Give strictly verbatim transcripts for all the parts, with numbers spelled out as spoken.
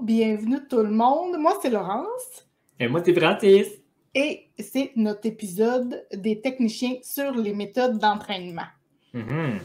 bienvenue tout le monde. Moi, c'est Laurence. Et moi, c'est Francis. Et c'est notre épisode des techniciens sur les méthodes d'entraînement. Mm-hmm.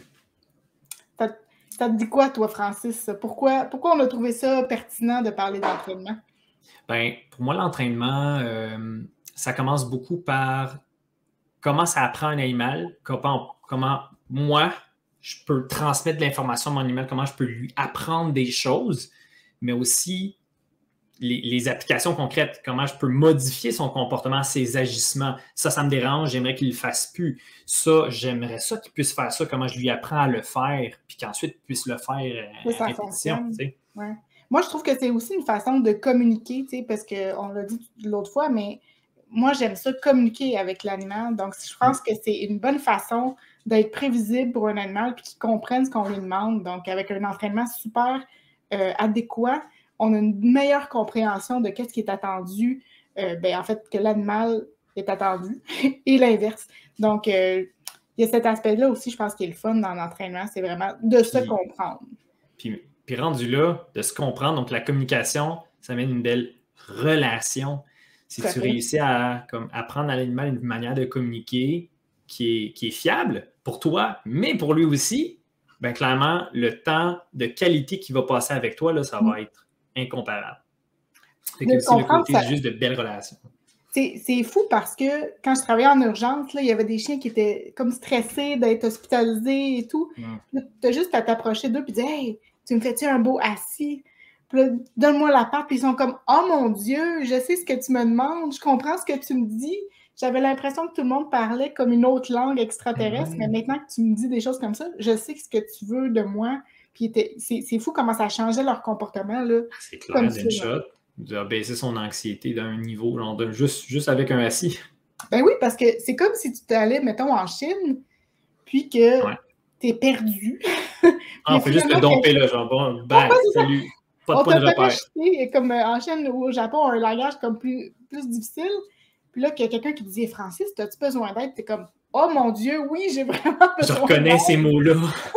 Ça, ça te dit quoi, toi, Francis? Pourquoi, pourquoi on a trouvé ça pertinent de parler d'entraînement? Ben, pour moi, l'entraînement, euh, ça commence beaucoup par comment ça apprend un animal, comment, comment moi, je peux transmettre de l'information à mon animal, comment je peux lui apprendre des choses, mais aussi les, les applications concrètes, comment je peux modifier son comportement, ses agissements. Ça, ça me dérange, j'aimerais qu'il ne le fasse plus. Ça, j'aimerais ça qu'il puisse faire ça, comment je lui apprends à le faire, puis qu'ensuite il puisse le faire à, ça à répétition. Tu sais. Ouais. Moi, je trouve que c'est aussi une façon de communiquer, tu sais, parce qu'on l'a dit l'autre fois, mais moi, j'aime ça communiquer avec l'animal. Donc, je pense que c'est une bonne façon d'être prévisible pour un animal puis qu'il comprenne ce qu'on lui demande. Donc, avec un entraînement super euh, adéquat, on a une meilleure compréhension de qu'est-ce qui est attendu, euh, ben, en fait, que l'animal est attendu et l'inverse. Donc, euh, il y a cet aspect-là aussi, je pense, qui est le fun dans l'entraînement, c'est vraiment de se puis, comprendre. Puis, puis rendu là, de se comprendre, donc la communication, ça mène une belle relation. Si tu réussis à comme, apprendre à l'animal une manière de communiquer qui est, qui est fiable pour toi, mais pour lui aussi, bien clairement, le temps de qualité qu'il va passer avec toi, là, ça va mmh. être incomparable. C'est aussi le côté ça... juste de belles relations. C'est, c'est fou parce que quand je travaillais en urgence, là, il y avait des chiens qui étaient comme stressés d'être hospitalisés et tout. Mmh. Tu as juste à t'approcher d'eux et dire « Hey, tu me fais-tu un beau assis? » Puis là, donne-moi la patte, puis ils sont comme « Oh mon Dieu, je sais ce que tu me demandes, je comprends ce que tu me dis. » J'avais l'impression que tout le monde parlait comme une autre langue extraterrestre, mmh. mais maintenant que tu me dis des choses comme ça, je sais ce que tu veux de moi. Puis était, c'est, c'est fou comment ça changeait leur comportement. Là, c'est clair, d'une shot. De baisser son anxiété d'un niveau, genre de, juste, juste avec un assis. Ben oui, parce que c'est comme si tu t'allais, mettons, en Chine, puis que ouais. t'es perdu. Ah, on fait juste te domper là, genre bon, bang, salut. Pas de on point de repère. Acheté, comme en Chine ou au Japon, un langage comme plus, plus difficile. Puis là, qu'il y a quelqu'un qui te dit « Francis, as-tu besoin d'aide? » T'es comme « Oh mon Dieu, oui, j'ai vraiment besoin Je reconnais d'aide. » ces mots-là.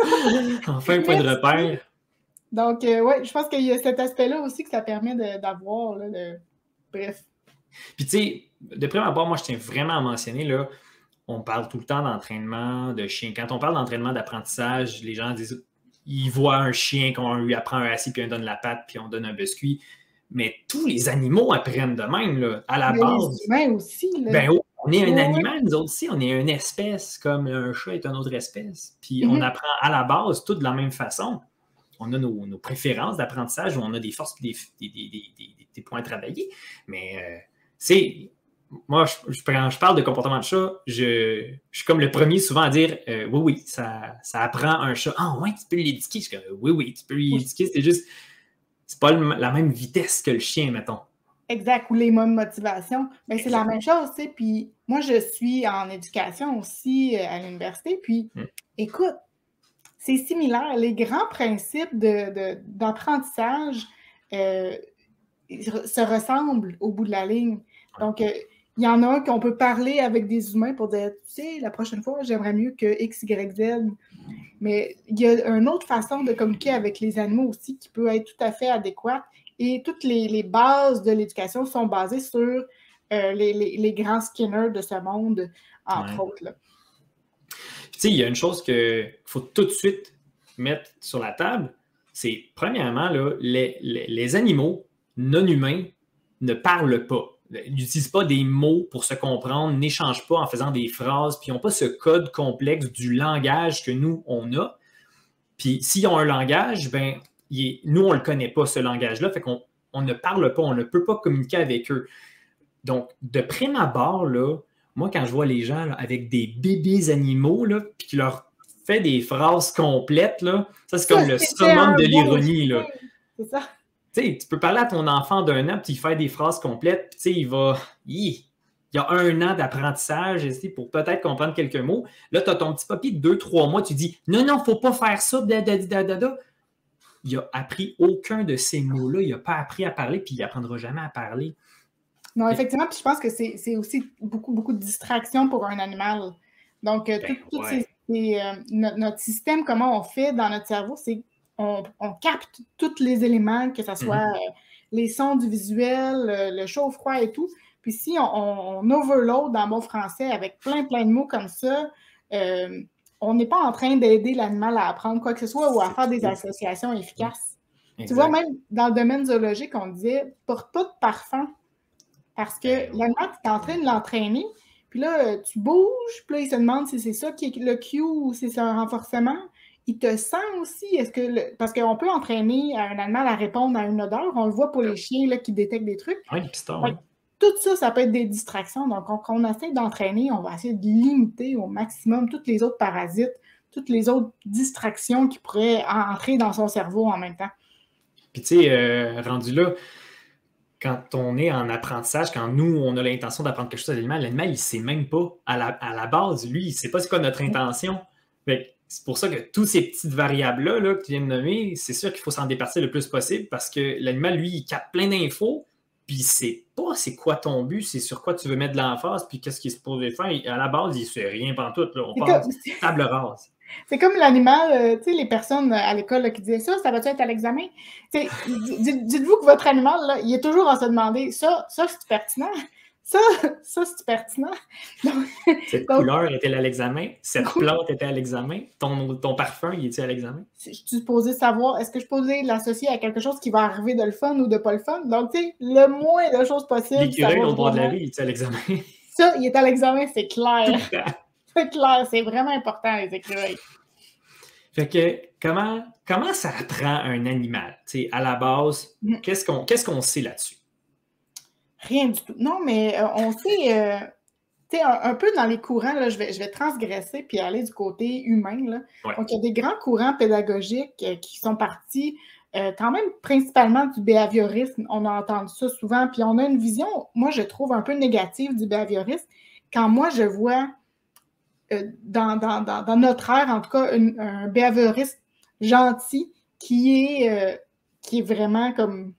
Enfin, un point de repère. Donc, euh, oui, je pense qu'il y a cet aspect-là aussi que ça permet de, d'avoir. Là, de... Bref. Puis, tu sais, de prime abord, moi, je tiens vraiment à mentionner, là, on parle tout le temps d'entraînement de chien. Quand on parle d'entraînement d'apprentissage, les gens disent, ils voient un chien, qu'on lui apprend un assis, puis on donne la patte, puis on donne un biscuit. Mais tous les animaux apprennent de même, là, à la mais base. Les humains aussi. Là. Ben, oh, on est un ouais. animal, nous autres aussi. On est une espèce, comme un chat est une autre espèce. Puis, mm-hmm. on apprend à la base tout de la même façon. On a nos, nos préférences d'apprentissage, où on a des forces et des, des, des, des, des points à travailler. Mais, euh, c'est... Moi, je, je, je parle de comportement de chat, je, je suis comme le premier souvent à dire euh, oui, oui, ça, ça apprend un chat. Ah, ouais, tu peux l'éduquer. Je suis comme, oui, oui, tu peux l'éduquer. C'est juste, c'est pas le, la même vitesse que le chien, mettons. Exact, ou les mêmes motivations. Ben, c'est la même chose, tu sais. Puis moi, je suis en éducation aussi à l'université. Puis, hum. écoute, c'est similaire. Les grands principes de, de, d'apprentissage euh, se ressemblent au bout de la ligne. Donc, euh, il y en a un qu'on peut parler avec des humains pour dire, tu sais, la prochaine fois, j'aimerais mieux que X, Y, Z. Mais il y a une autre façon de communiquer avec les animaux aussi qui peut être tout à fait adéquate. Et toutes les, les bases de l'éducation sont basées sur euh, les, les, les grands Skinner de ce monde, entre ouais. autres. Là. Tu sais, il y a une chose qu'il faut tout de suite mettre sur la table, c'est, premièrement, là, les, les, les animaux non humains ne parlent pas. N'utilisent pas des mots pour se comprendre, n'échangent pas en faisant des phrases, puis ils n'ont pas ce code complexe du langage que nous, on a. Puis s'ils ont un langage, ben, est, nous, on ne le connaît pas, ce langage-là, fait qu'on on ne parle pas, on ne peut pas communiquer avec eux. Donc, de prime abord, là, moi, quand je vois les gens là, avec des bébés animaux, là, puis qui leur fait des phrases complètes, là, ça, c'est comme ça, le summum de l'ironie. Là. C'est ça. Tu sais, tu peux parler à ton enfant d'un an puis il fait des phrases complètes, puis tu sais, il va... Il y a un an d'apprentissage pour peut-être comprendre quelques mots. Là, tu as ton petit papier de deux, trois mois, tu dis « Non, non, il ne faut pas faire ça, dadadadada. » Il n'a appris aucun de ces mots-là. Il n'a pas appris à parler, puis il n'apprendra jamais à parler. Non, effectivement, puis je pense que c'est, c'est aussi beaucoup, beaucoup de distraction pour un animal. Donc, euh, ben, tout, ouais. ces, ces, euh, notre, notre système, comment on fait dans notre cerveau, c'est on, on capte tous les éléments, que ce soit mm-hmm. euh, les sons du visuel, le, le chaud-froid et tout. Puis si on, on, on overload dans mon français avec plein, plein de mots comme ça, euh, on n'est pas en train d'aider l'animal à apprendre quoi que ce soit ou à faire des associations efficaces. Exact. Tu vois, même dans le domaine zoologique, on disait « porte pas de parfum ». Parce que l'animal, tu es en train de l'entraîner, puis là, tu bouges, puis là, il se demande si c'est ça qui est le cue ou si c'est un renforcement. Il te sent aussi, est-ce que le... parce qu'on peut entraîner un animal à répondre à une odeur, on le voit pour les chiens là, qui détectent des trucs. Oui, les pistons, oui. Tout ça, ça peut être des distractions. Donc, quand on essaie d'entraîner, on va essayer de limiter au maximum toutes les autres parasites, toutes les autres distractions qui pourraient entrer dans son cerveau en même temps. Puis, tu sais, euh, rendu là, quand on est en apprentissage, quand nous, on a l'intention d'apprendre quelque chose à l'animal, l'animal, il ne sait même pas. À la, à la base, lui, il ne sait pas c'est quoi notre intention. Mais c'est pour ça que toutes ces petites variables-là là, que tu viens de nommer, c'est sûr qu'il faut s'en départir le plus possible parce que l'animal, lui, il capte plein d'infos, puis il ne sait pas c'est quoi ton but, c'est sur quoi tu veux mettre de l'emphase, puis qu'est-ce qu'il est supposé faire. À la base, il ne sait rien pantoute. Là. On passe comme... table rase. C'est comme l'animal, euh, tu sais, les personnes à l'école là, qui disaient ça, ça va-tu être à l'examen? Dites-vous que votre animal, là, il est toujours en se demander, ça, ça c'est pertinent? Ça, ça c'est pertinent? Donc, cette donc, couleur était à l'examen? Cette plante était à l'examen? Ton, ton parfum, il était à l'examen? Je suis supposée savoir, est-ce que je suis supposée l'associer à quelque chose qui va arriver de le fun ou de pas le fun? Donc, tu sais, le moins de choses possibles. L'écureuil au bord de la rue, il était à l'examen? Ça, il est à l'examen, c'est clair. C'est clair, c'est vraiment important, les écureuils. Fait que, comment, comment ça apprend un animal? Tu sais, à la base, mm. qu'est-ce qu'on qu'est-ce qu'on sait là-dessus? Rien du tout. Non, mais euh, on sait, euh, tu sais, un, un peu dans les courants, là, je vais, je vais transgresser puis aller du côté humain. Là. Ouais. Donc, il y a des grands courants pédagogiques euh, qui sont partis euh, quand même principalement du behaviorisme. On a entendu ça souvent, puis on a une vision, moi, je trouve un peu négative du behaviorisme. Quand moi, je vois Dans, dans, dans, dans notre ère, en tout cas, une, un behavioriste gentil qui est, euh, qui est vraiment comme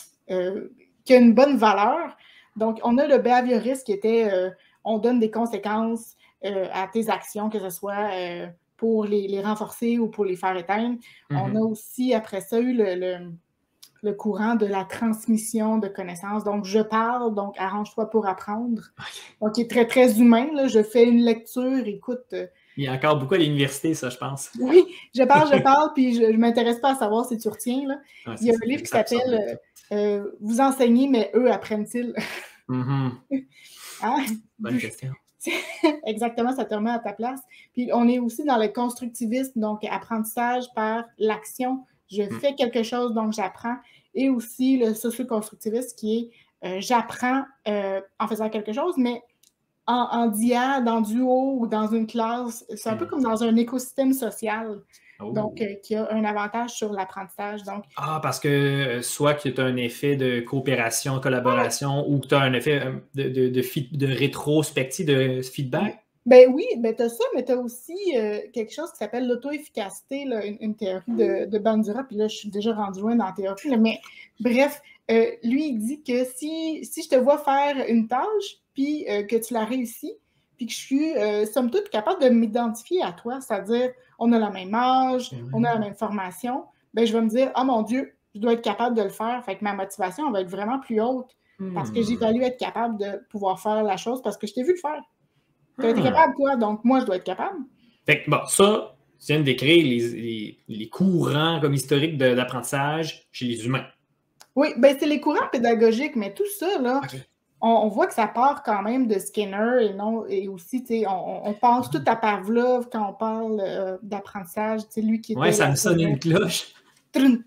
euh, qui a une bonne valeur. Donc, on a le behavioriste qui était euh, on donne des conséquences euh, à tes actions, que ce soit euh, pour les, les renforcer ou pour les faire éteindre. Mm-hmm. On a aussi, après ça, eu le, le le courant de la transmission de connaissances. Donc, je parle, donc arrange-toi pour apprendre. Okay. Donc, il est très, très humain. Là. Je fais une lecture, écoute. Euh... Il y a encore beaucoup à l'université, ça, je pense. Oui, je parle, je parle, puis je ne m'intéresse pas à savoir si tu retiens. Là. Ah, il y a un livre qui s'appelle euh, euh, « Vous enseignez, mais eux apprennent-ils? » Mm-hmm. Hein? Bonne question. Exactement, ça te remet à ta place. Puis, on est aussi dans le constructivisme, donc apprentissage par l'action. Je fais quelque chose, donc j'apprends. Et aussi le socio-constructiviste qui est euh, j'apprends euh, en faisant quelque chose, mais en, en diade, en duo ou dans une classe. C'est un mm. peu comme dans un écosystème social. Oh. Donc, euh, qui a un avantage sur l'apprentissage. Donc, ah, parce que soit que tu as un effet de coopération, collaboration, ah. ou que tu as un effet de, de, de, de, de rétrospective, de feedback. Ben oui, ben tu as ça, mais tu as aussi euh, quelque chose qui s'appelle l'auto-efficacité, là, une, une théorie de, de Bandura, puis là, je suis déjà rendue loin dans la théorie, là, mais bref, euh, lui, il dit que si, si je te vois faire une tâche, puis euh, que tu la réussis, puis que je suis, euh, somme toute, capable de m'identifier à toi, c'est-à-dire, on a la même âge, mmh. on a la même formation, ben je vais me dire, ah oh, mon Dieu, je dois être capable de le faire, fait que ma motivation va être vraiment plus haute, mmh. parce que j'évalue être capable de pouvoir faire la chose, parce que je t'ai vu le faire. Tu as été capable, toi, donc moi, je dois être capable. Fait que, bon, ça, tu viens de décrire les, les, les courants comme historiques de, d'apprentissage chez les humains. Oui, bien, c'est les courants pédagogiques, mais tout ça, là, okay. on, on voit que ça part quand même de Skinner et non, et aussi, tu sais, on, on pense tout à Pavlov quand on parle euh, d'apprentissage, tu sais, lui qui était... Oui, ça me sonne une cloche. Une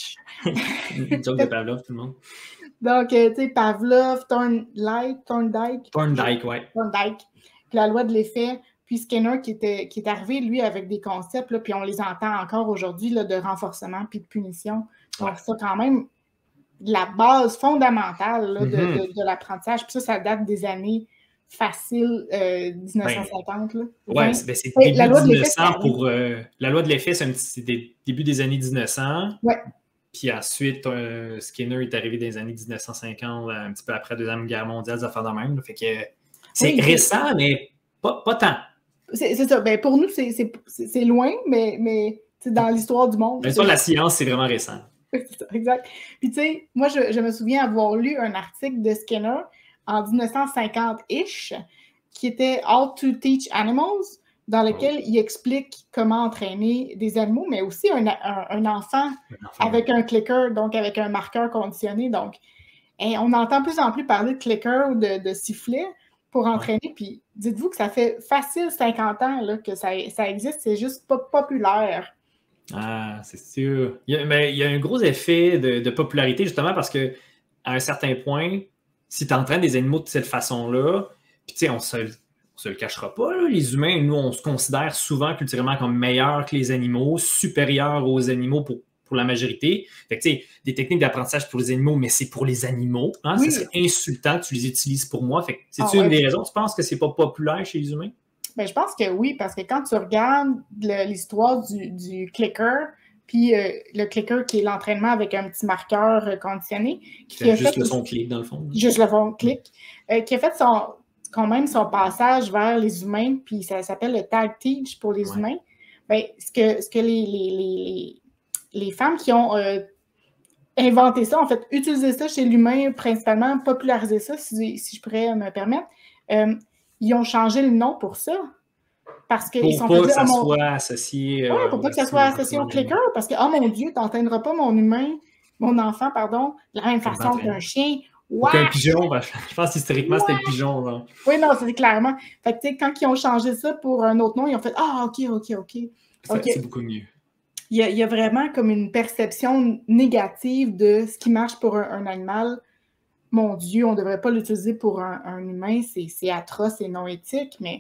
joke de Pavlov, tout le monde. Donc, euh, tu sais, Pavlov, Thorndike, Thorndike. Thorndike, oui. Thorndike. La loi de l'effet, puis Skinner qui, était, qui est arrivé, lui, avec des concepts, là, puis on les entend encore aujourd'hui, là, de renforcement puis de punition. Donc, ouais. ça, quand même, la base fondamentale là, de, mm-hmm. de, de l'apprentissage. Puis ça, ça date des années faciles, euh, dix-neuf cent cinquante. Ben, oui, ben, c'est début la loi de mille neuf cents pour... Euh, la loi de l'effet, c'est, un petit, c'est des, début des années mille neuf cents. Oui. Puis ensuite, euh, Skinner est arrivé dans les années dix-neuf cent cinquante, un petit peu après la Deuxième Guerre mondiale, des affaires de même. Là, fait que... C'est oui, récent, c'est... mais pas, pas tant. C'est, c'est ça. Ben, pour nous, c'est, c'est, c'est loin, mais, mais c'est dans l'histoire du monde. Bien sûr, la science, c'est vraiment récent. Oui, c'est ça, exact. Puis tu sais, moi, je, je me souviens avoir lu un article de Skinner en dix-neuf cent cinquante-ish qui était How to Teach Animals, dans lequel oh. il explique comment entraîner des animaux, mais aussi un, un, un, enfant, un enfant avec un clicker, donc avec un marqueur conditionné. Donc, et on entend de plus en plus parler de clicker ou de, de sifflet pour entraîner. Ouais. Puis dites-vous que ça fait facile cinquante ans là, que ça, ça existe, c'est juste pas populaire. Ah, c'est sûr. Il y a, mais il y a un gros effet de, de popularité, justement, parce que à un certain point, si tu entraînes des animaux de cette façon-là, puis tu sais, on se, on se le cachera pas, là, les humains, nous, on se considère souvent culturellement comme meilleurs que les animaux, supérieurs aux animaux pour, pour la majorité. Fait que tu sais, des techniques d'apprentissage pour les animaux, mais c'est pour les animaux. Hein? Oui. Ça serait insultant que tu les utilises pour moi. Fait que c'est-tu ah, ouais. une des raisons, tu penses que c'est pas populaire chez les humains? Ben, je pense que oui, parce que quand tu regardes le, l'histoire du, du clicker, puis euh, le clicker qui est l'entraînement avec un petit marqueur euh, conditionné. Qui fait qui juste fait, le son clic, dans le fond. Juste le son clic. Euh, qui a fait son, quand même son passage vers les humains, puis ça s'appelle le tag teach pour les ouais. humains. Ben, ce que, ce que les, les, les, les femmes qui ont euh, inventé ça, en fait, utilisé ça chez l'humain, principalement, popularisé ça, si, si je pourrais me permettre, euh, ils ont changé le nom pour ça. Parce que pour ils sont pas que ça mon... soit associé... Oui, pour pas que ça soit associé au clicker. Parce que, oh mon Dieu, tu n'entraîneras pas mon humain, mon enfant, pardon, de la même façon qu'un chien. Ou qu'un pigeon. Ben, je pense qu'historiquement, c'était le pigeon. Là. Oui, non, c'est clairement. Fait que, tu sais, quand ils ont changé ça pour un autre nom, ils ont fait « Ah, OK, OK, OK. » okay. C'est beaucoup mieux. Il y, a, il y a vraiment comme une perception négative de ce qui marche pour un, un animal. Mon Dieu, on ne devrait pas l'utiliser pour un, un humain. C'est, c'est atroce et non éthique, mais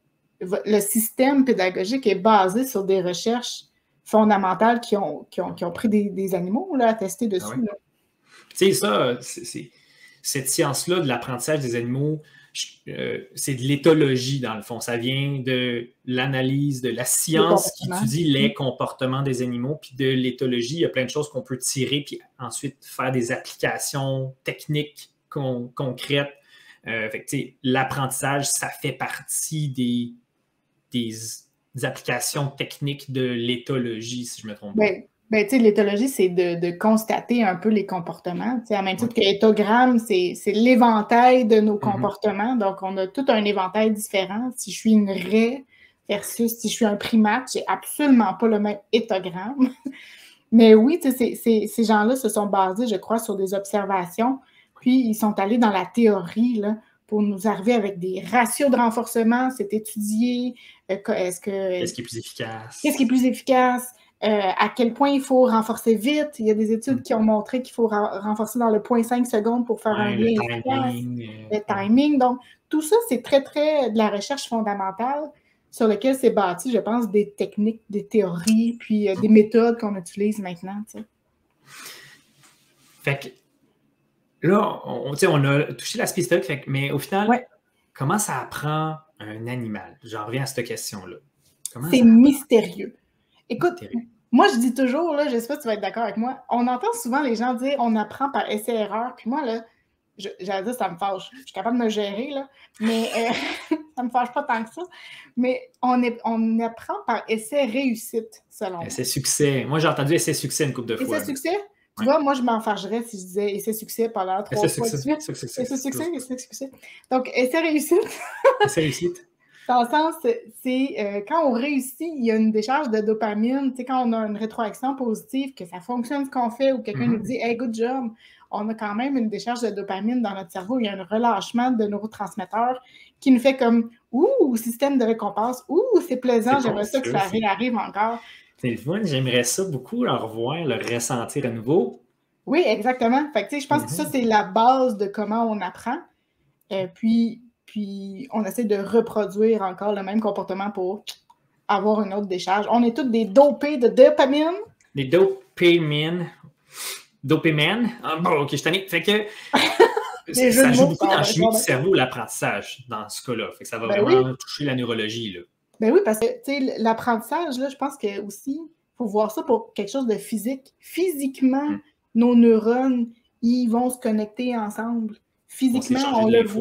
le système pédagogique est basé sur des recherches fondamentales qui ont, qui ont, qui ont pris des, des animaux là, à tester dessus. Ah ouais. Tu sais, ça, c'est, c'est, cette science-là de l'apprentissage des animaux, euh, c'est de l'éthologie, dans le fond. Ça vient de l'analyse, de la science qui étudie les comportements des animaux, puis de l'éthologie. Il y a plein de choses qu'on peut tirer, puis ensuite faire des applications techniques con- concrètes. Euh, fait que, tu sais, l'apprentissage, ça fait partie des, des, des applications techniques de l'éthologie, si je me trompe pas. Ben, ben, tu sais, l'éthologie, c'est de, de constater un peu les comportements. Tu sais, à même titre okay. que l'éthogramme, c'est, c'est l'éventail de nos mm-hmm. comportements. Donc, on a tout un éventail différent. Si je suis une raie versus si je suis un primate, j'ai absolument pas le même éthogramme. Mais oui, tu sais, c'est, c'est, ces gens-là se sont basés, je crois, sur des observations. Puis, ils sont allés dans la théorie, là, pour nous arriver avec des ratios de renforcement. C'est étudié. Euh, est-ce que, qu'est-ce qui est plus efficace? Qu'est-ce qui est plus efficace? Euh, à quel point il faut renforcer vite. Il y a des études mm. qui ont montré qu'il faut ra- renforcer dans le zéro virgule cinq secondes pour faire ouais, un lien efficace. Le timing. Donc, tout ça, c'est très, très de la recherche fondamentale sur laquelle c'est bâti, je pense, des techniques, des théories, puis euh, des méthodes qu'on utilise maintenant. Tu sais. Fait que là, on, on a touché l'aspect historique, fait que, mais au final, ouais. comment ça apprend un animal? J'en reviens à cette question-là. Comment c'est mystérieux. Écoute, mystérieux. Moi, je dis toujours, là, je ne sais pas si tu vas être d'accord avec moi, on entend souvent les gens dire on apprend par essai-erreur, puis moi, là, je, j'allais dire ça me fâche. Je suis capable de me gérer, là, mais euh, ça ne me fâche pas tant que ça. Mais on, est, on apprend par essai-réussite, selon moi. Essai-succès. Moi, j'ai entendu essai-succès une couple de fois. Essai-succès? Tu vois, moi, je m'en fâcherais si je disais essai-succès pendant trois fois de suite. Essai-succès, essai-succès. Donc, essai-réussite. Essai-réussite. Dans le sens, c'est euh, quand on réussit, il y a une décharge de dopamine. Tu sais, quand on a une rétroaction positive, que ça fonctionne ce qu'on fait, ou quelqu'un mm-hmm. nous dit « Hey, good job », on a quand même une décharge de dopamine dans notre cerveau. Il y a un relâchement de neurotransmetteurs qui nous fait comme « Ouh, système de récompense, ouh, c'est plaisant, c'est j'aimerais ça que ça réarrive encore ». C'est le fun, j'aimerais ça beaucoup, le revoir, le ressentir à nouveau. Oui, exactement. Fait que, tu sais, je pense mm-hmm. que ça, c'est la base de comment on apprend. Euh, puis... Puis, on essaie de reproduire encore le même comportement pour avoir une autre décharge. On est tous des dopés de dopamine. Des dopamines. Dopamine. Ah, bon, OK, je t'en ai. Fait que ça, ça joue beaucoup dans la chimie du cerveau, l'apprentissage, dans ce cas-là. Fait que ça va ben vraiment oui. toucher la neurologie, là. Ben oui, parce que, tu sais, l'apprentissage, là, je pense que aussi, il faut voir ça pour quelque chose de physique. Physiquement, hum. nos neurones, ils vont se connecter ensemble. Physiquement, on, on le voit.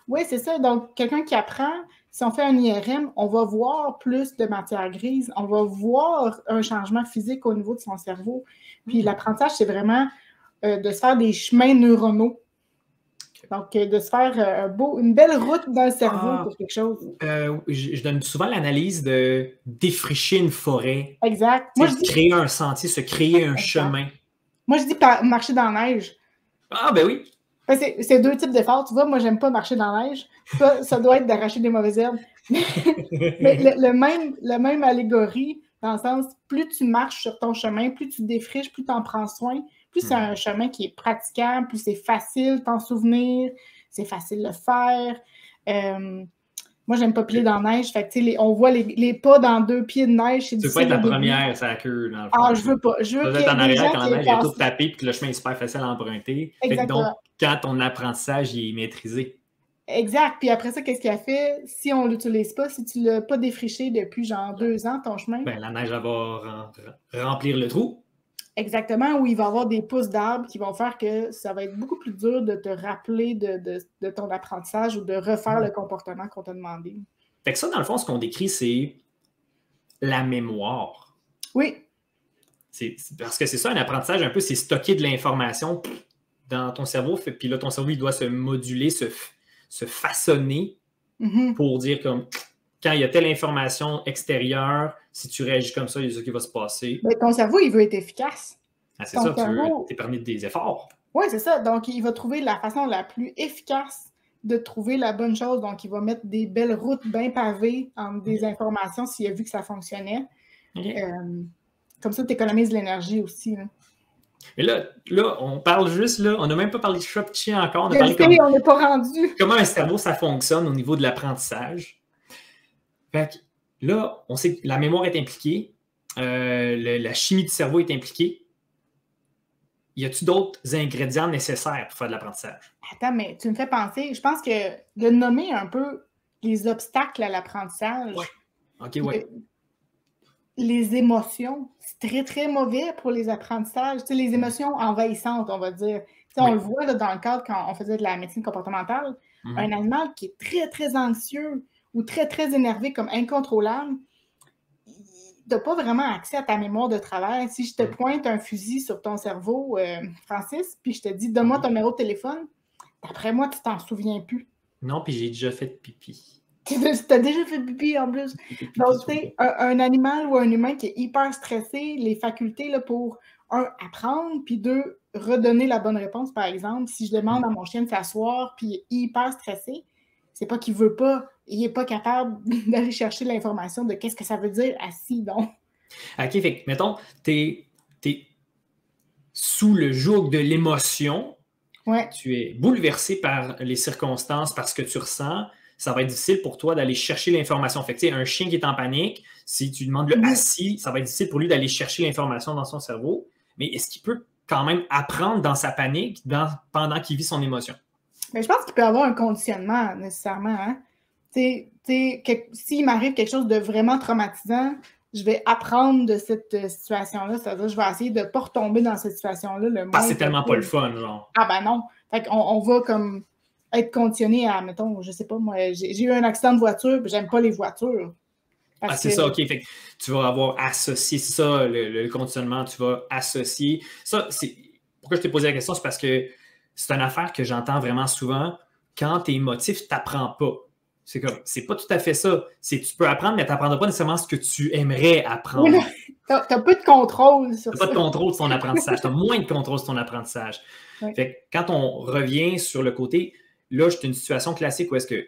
Oui, c'est ça. Donc, quelqu'un qui apprend, si on fait un I R M, on va voir plus de matière grise, on va voir un changement physique au niveau de son cerveau. Puis mmh. l'apprentissage, c'est vraiment euh, de se faire des chemins neuronaux. Donc, euh, de se faire euh, un beau, une belle route dans le cerveau ah, pour quelque chose. Euh, je, je donne souvent l'analyse de défricher une forêt. Exact. Moi, je dis... créer un sentier, se créer un exact. chemin. Moi, je dis marcher dans la neige. Ah, ben oui. C'est, c'est deux types d'efforts. Tu vois, moi, j'aime pas marcher dans la neige. Ça, ça doit être d'arracher des mauvaises herbes. Mais, mais le, le, même, le même allégorie, dans le sens, plus tu marches sur ton chemin, plus tu défriches, plus tu en prends soin, plus c'est un chemin qui est praticable, plus c'est facile t'en souvenir, c'est facile de le faire. Euh, moi, j'aime pas piler dans la neige. Fait que, les, on voit les, les pas dans deux pieds de neige. Tu veux pas être la première, ça queue dans le fond. Ah, je veux pas. Je veux être en arrière quand la neige est toute tapée et que le chemin est super facile à emprunter. Exactement. Donc, quand ton apprentissage il est maîtrisé. Exact. Puis après ça, qu'est-ce qu'il a fait? Si on l'utilise pas, si tu l'as pas défriché depuis genre deux ans, ton chemin. Ben, la neige elle va remplir le trou. Exactement, où il va y avoir des pousses d'arbres qui vont faire que ça va être beaucoup plus dur de te rappeler de, de, de ton apprentissage ou de refaire mmh. le comportement qu'on t'a demandé. Fait que ça, dans le fond, ce qu'on décrit, c'est la mémoire. Oui. C'est, c'est parce que c'est ça, un apprentissage, un peu, c'est stocker de l'information dans ton cerveau, puis là, ton cerveau, il doit se moduler, se, se façonner mmh. pour dire comme... Quand il y a telle information extérieure, si tu réagis comme ça, il y a ça qui va se passer. Mais ton cerveau, il veut être efficace. Ah, c'est ton ça, cerveau... tu veux t'épargner des efforts. Oui, c'est ça. Donc, il va trouver la façon la plus efficace de trouver la bonne chose. Donc, il va mettre des belles routes bien pavées entre des okay. informations s'il a vu que ça fonctionnait. Okay. Euh, comme ça, tu économises l'énergie aussi. Là. Mais là, là, on parle juste, là, on n'a même pas parlé de Shopchi encore. On a Je parlé sais, comme, on n'est pas rendu. Comment un cerveau, ça fonctionne au niveau de l'apprentissage. Fait que là, on sait que la mémoire est impliquée, euh, le, la chimie du cerveau est impliquée. Y a-t-il d'autres ingrédients nécessaires pour faire de l'apprentissage? Attends, mais tu me fais penser, je pense que de nommer un peu les obstacles à l'apprentissage, ouais. OK, ouais. les émotions, c'est très, très mauvais pour les apprentissages. Tu sais, les émotions envahissantes, on va dire. Tu sais, oui. On le voit là, dans le cadre quand on faisait de la médecine comportementale, mm-hmm. un animal qui est très, très anxieux ou très, très énervé, comme incontrôlable, tu n'as pas vraiment accès à ta mémoire de travail. Si je te pointe un fusil sur ton cerveau, euh, Francis, puis je te dis, donne-moi ton numéro de téléphone, d'après moi, tu t'en souviens plus. Non, puis j'ai déjà fait pipi. Tu as déjà fait pipi en plus. Pipi, donc, tu sais, un, un animal ou un humain qui est hyper stressé, les facultés là, pour, un, apprendre, puis deux, redonner la bonne réponse, par exemple. Si je demande à mon chien de s'asseoir, puis il est hyper stressé, c'est pas qu'il veut pas, il n'est pas capable d'aller chercher l'information de qu'est-ce que ça veut dire assis, donc. OK, fait que, mettons, t'es, t'es sous le joug de l'émotion, ouais. Tu es bouleversé par les circonstances, par ce que tu ressens, ça va être difficile pour toi d'aller chercher l'information. Fait que, tu sais, un chien qui est en panique, si tu demandes le mm-hmm. assis, ça va être difficile pour lui d'aller chercher l'information dans son cerveau, mais est-ce qu'il peut quand même apprendre dans sa panique dans, pendant qu'il vit son émotion? Mais je pense qu'il peut y avoir un conditionnement, nécessairement. Hein? Tu sais, s'il m'arrive quelque chose de vraiment traumatisant, je vais apprendre de cette situation-là. C'est-à-dire, je vais essayer de ne pas retomber dans cette situation-là. Le Parce que c'est tellement pas le fun, genre. Ah ben non. Fait qu'on on va comme être conditionné à, mettons, je sais pas, moi, j'ai, j'ai eu un accident de voiture, puis j'aime pas les voitures. Ah, c'est que... ça, OK. Fait que tu vas avoir associé ça, le, le conditionnement, tu vas associer. Ça, c'est. Pourquoi je t'ai posé la question? C'est parce que c'est une affaire que j'entends vraiment souvent. Quand tu es émotif, tu n'apprends pas. C'est comme, c'est pas tout à fait ça. C'est tu peux apprendre, mais tu n'apprendras pas nécessairement ce que tu aimerais apprendre. Oui, tu as peu de contrôle sur t'as ça. Tu n'as pas de contrôle sur ton apprentissage. Tu as moins de contrôle sur ton apprentissage. Oui. Fait que quand on revient sur le côté, là, c'est une situation classique où est-ce que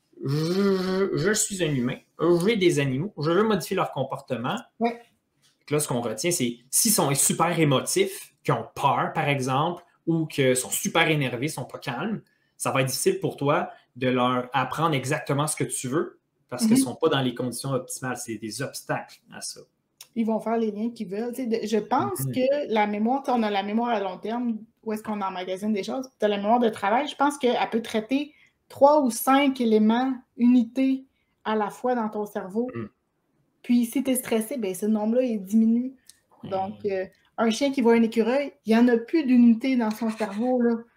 je, je suis un humain, j'ai des animaux, je veux modifier leur comportement. Oui. Là, ce qu'on retient, c'est s'ils sont super émotifs, qu'ils ont peur, par exemple, ou qu'ils sont super énervés, sont pas calmes, ça va être difficile pour toi de leur apprendre exactement ce que tu veux parce mm-hmm. qu'ils ne sont pas dans les conditions optimales. C'est des obstacles à ça. Ils vont faire les liens qu'ils veulent. Je pense mm-hmm. que la mémoire, on a la mémoire à long terme, où est-ce qu'on emmagasine des choses. Tu as la mémoire de travail, je pense qu'elle peut traiter trois ou cinq éléments, unités à la fois dans ton cerveau. Mm. Puis si tu es stressé, bien, ce nombre-là, il diminue. Mm. Donc, euh, un chien qui voit un écureuil, il n'y en a plus d'unités dans son cerveau, là.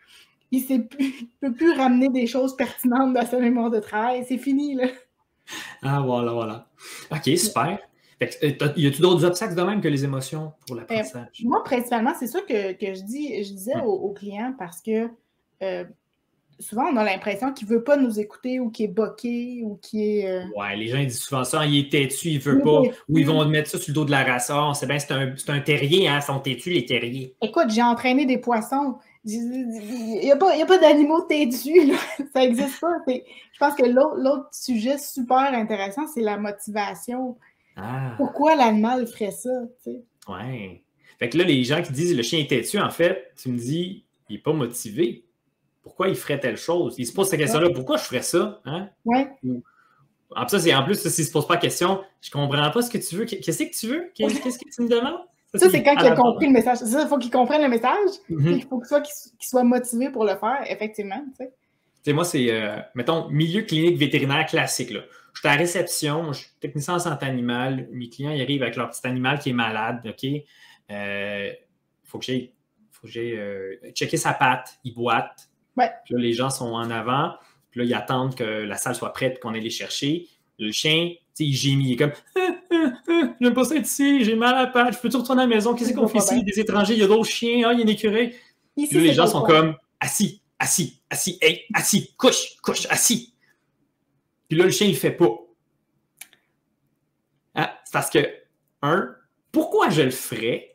il ne peut plus ramener des choses pertinentes dans sa mémoire de travail. C'est fini, là. Ah, voilà, voilà. OK, super. Fait que, y a-tu d'autres obstacles de même que les émotions pour l'apprentissage? Euh, moi, principalement, c'est ça que, que je, dis, je disais hum. aux, aux clients parce que euh, souvent, on a l'impression qu'il ne veut pas nous écouter ou qu'il est boqué ou qu'il est... Euh... Ouais, les gens ils disent souvent ça, il est têtu, il ne veut pas. Ou ils vont mettre ça sur le dos de la race. Ah, on sait bien, c'est un, un terrier, hein, ils sont têtus, les terriers. Écoute, j'ai entraîné des poissons. Il n'y a pas, pas d'animaux têtus, là. Ça n'existe pas. Je pense que l'autre sujet super intéressant, c'est la motivation. Ah. Pourquoi l'animal ferait ça? T'sais? Ouais. Fait que là, les gens qui disent le chien est têtu, en fait, tu me dis, il n'est pas motivé. Pourquoi il ferait telle chose? Il se pose cette question-là, pourquoi je ferais ça? Hein? Ouais. En plus, c'est en plus, s'il ne se pose pas la question, je ne comprends pas ce que tu veux. Qu'est-ce que tu veux? Qu'est-ce que tu me demandes? Ça, ça c'est quand il a compris le message. Ça, il faut qu'il comprenne le message. Mm-hmm. Il faut qu'il soit, qu'il soit motivé pour le faire, effectivement. Tu sais, tu sais moi, c'est, euh, mettons, milieu clinique vétérinaire classique. Là. Je suis à la réception, je suis technicien en santé animale. Mes clients, ils arrivent avec leur petit animal qui est malade. OK? Il euh, faut que j'aille faut que j'aille euh, checker sa patte. Il boite. Ouais. Puis là, les gens sont en avant. Puis là, ils attendent que la salle soit prête, qu'on aille les chercher. Le chien, il gémit. Il est comme ah, ah, ah, j'aime pas ça être ici, j'ai mal à la patte, je peux-tu retourner à la maison? Qu'est-ce qu'on fait ici? Des étrangers, il y a d'autres chiens, ah, il y a une écureuil. Ici, là, les gens sont comme assis, assis, assis, hey, assis, couche, couche, assis. Puis là, le chien, il fait pas. Ah, c'est parce que, un, pourquoi je le ferais?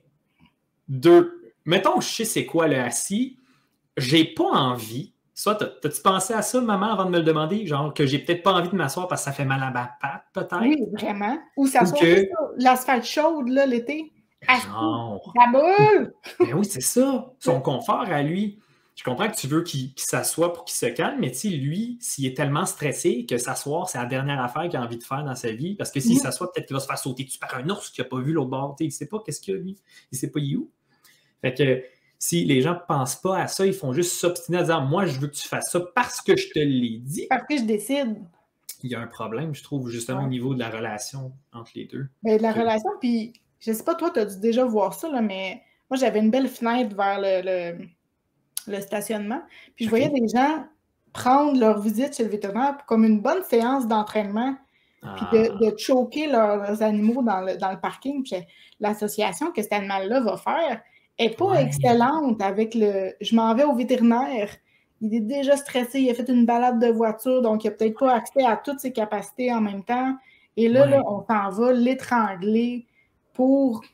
Deux, mettons que je sais c'est quoi le assis, j'ai pas envie. Soit, t'as-tu pensé à ça, maman, avant de me le demander? Genre, que j'ai peut-être pas envie de m'asseoir parce que ça fait mal à ma patte, peut-être? Oui, vraiment. Ou s'asseoir que... l'asphalte chaude, là, l'été. Non. La boule! Ben oui, c'est ça. Son confort à lui. Je comprends que tu veux qu'il, qu'il s'assoie pour qu'il se calme, mais tu sais, lui, s'il est tellement stressé que s'asseoir, c'est la dernière affaire qu'il a envie de faire dans sa vie. Parce que s'il mmh. s'assoit, peut-être qu'il va se faire sauter dessus par un ours qu'il n'a pas vu l'autre bord. T'sais, il ne sait pas qu'est-ce qu'il y a, lui. Il ne sait pas il est où. Fait que si les gens ne pensent pas à ça, ils font juste s'obstiner à dire « Moi, je veux que tu fasses ça parce que je te l'ai dit. » Parce que je décide. Il y a un problème, je trouve, justement, ouais. au niveau de la relation entre les deux. Bien, de la que... relation, puis je ne sais pas, toi, tu as dû déjà voir ça, là, mais moi, j'avais une belle fenêtre vers le, le, le stationnement. Puis je okay. voyais des gens prendre leur visite chez le vétérinaire comme une bonne séance d'entraînement, ah. puis de, de choquer leurs, leurs animaux dans le, dans le parking. Puis l'association que cet animal-là va faire n'est pas ouais. excellente avec le « je m'en vais au vétérinaire ». Il est déjà stressé, il a fait une balade de voiture, donc il n'a peut-être pas accès à toutes ses capacités en même temps. Et là, ouais. là on s'en va l'étrangler pour...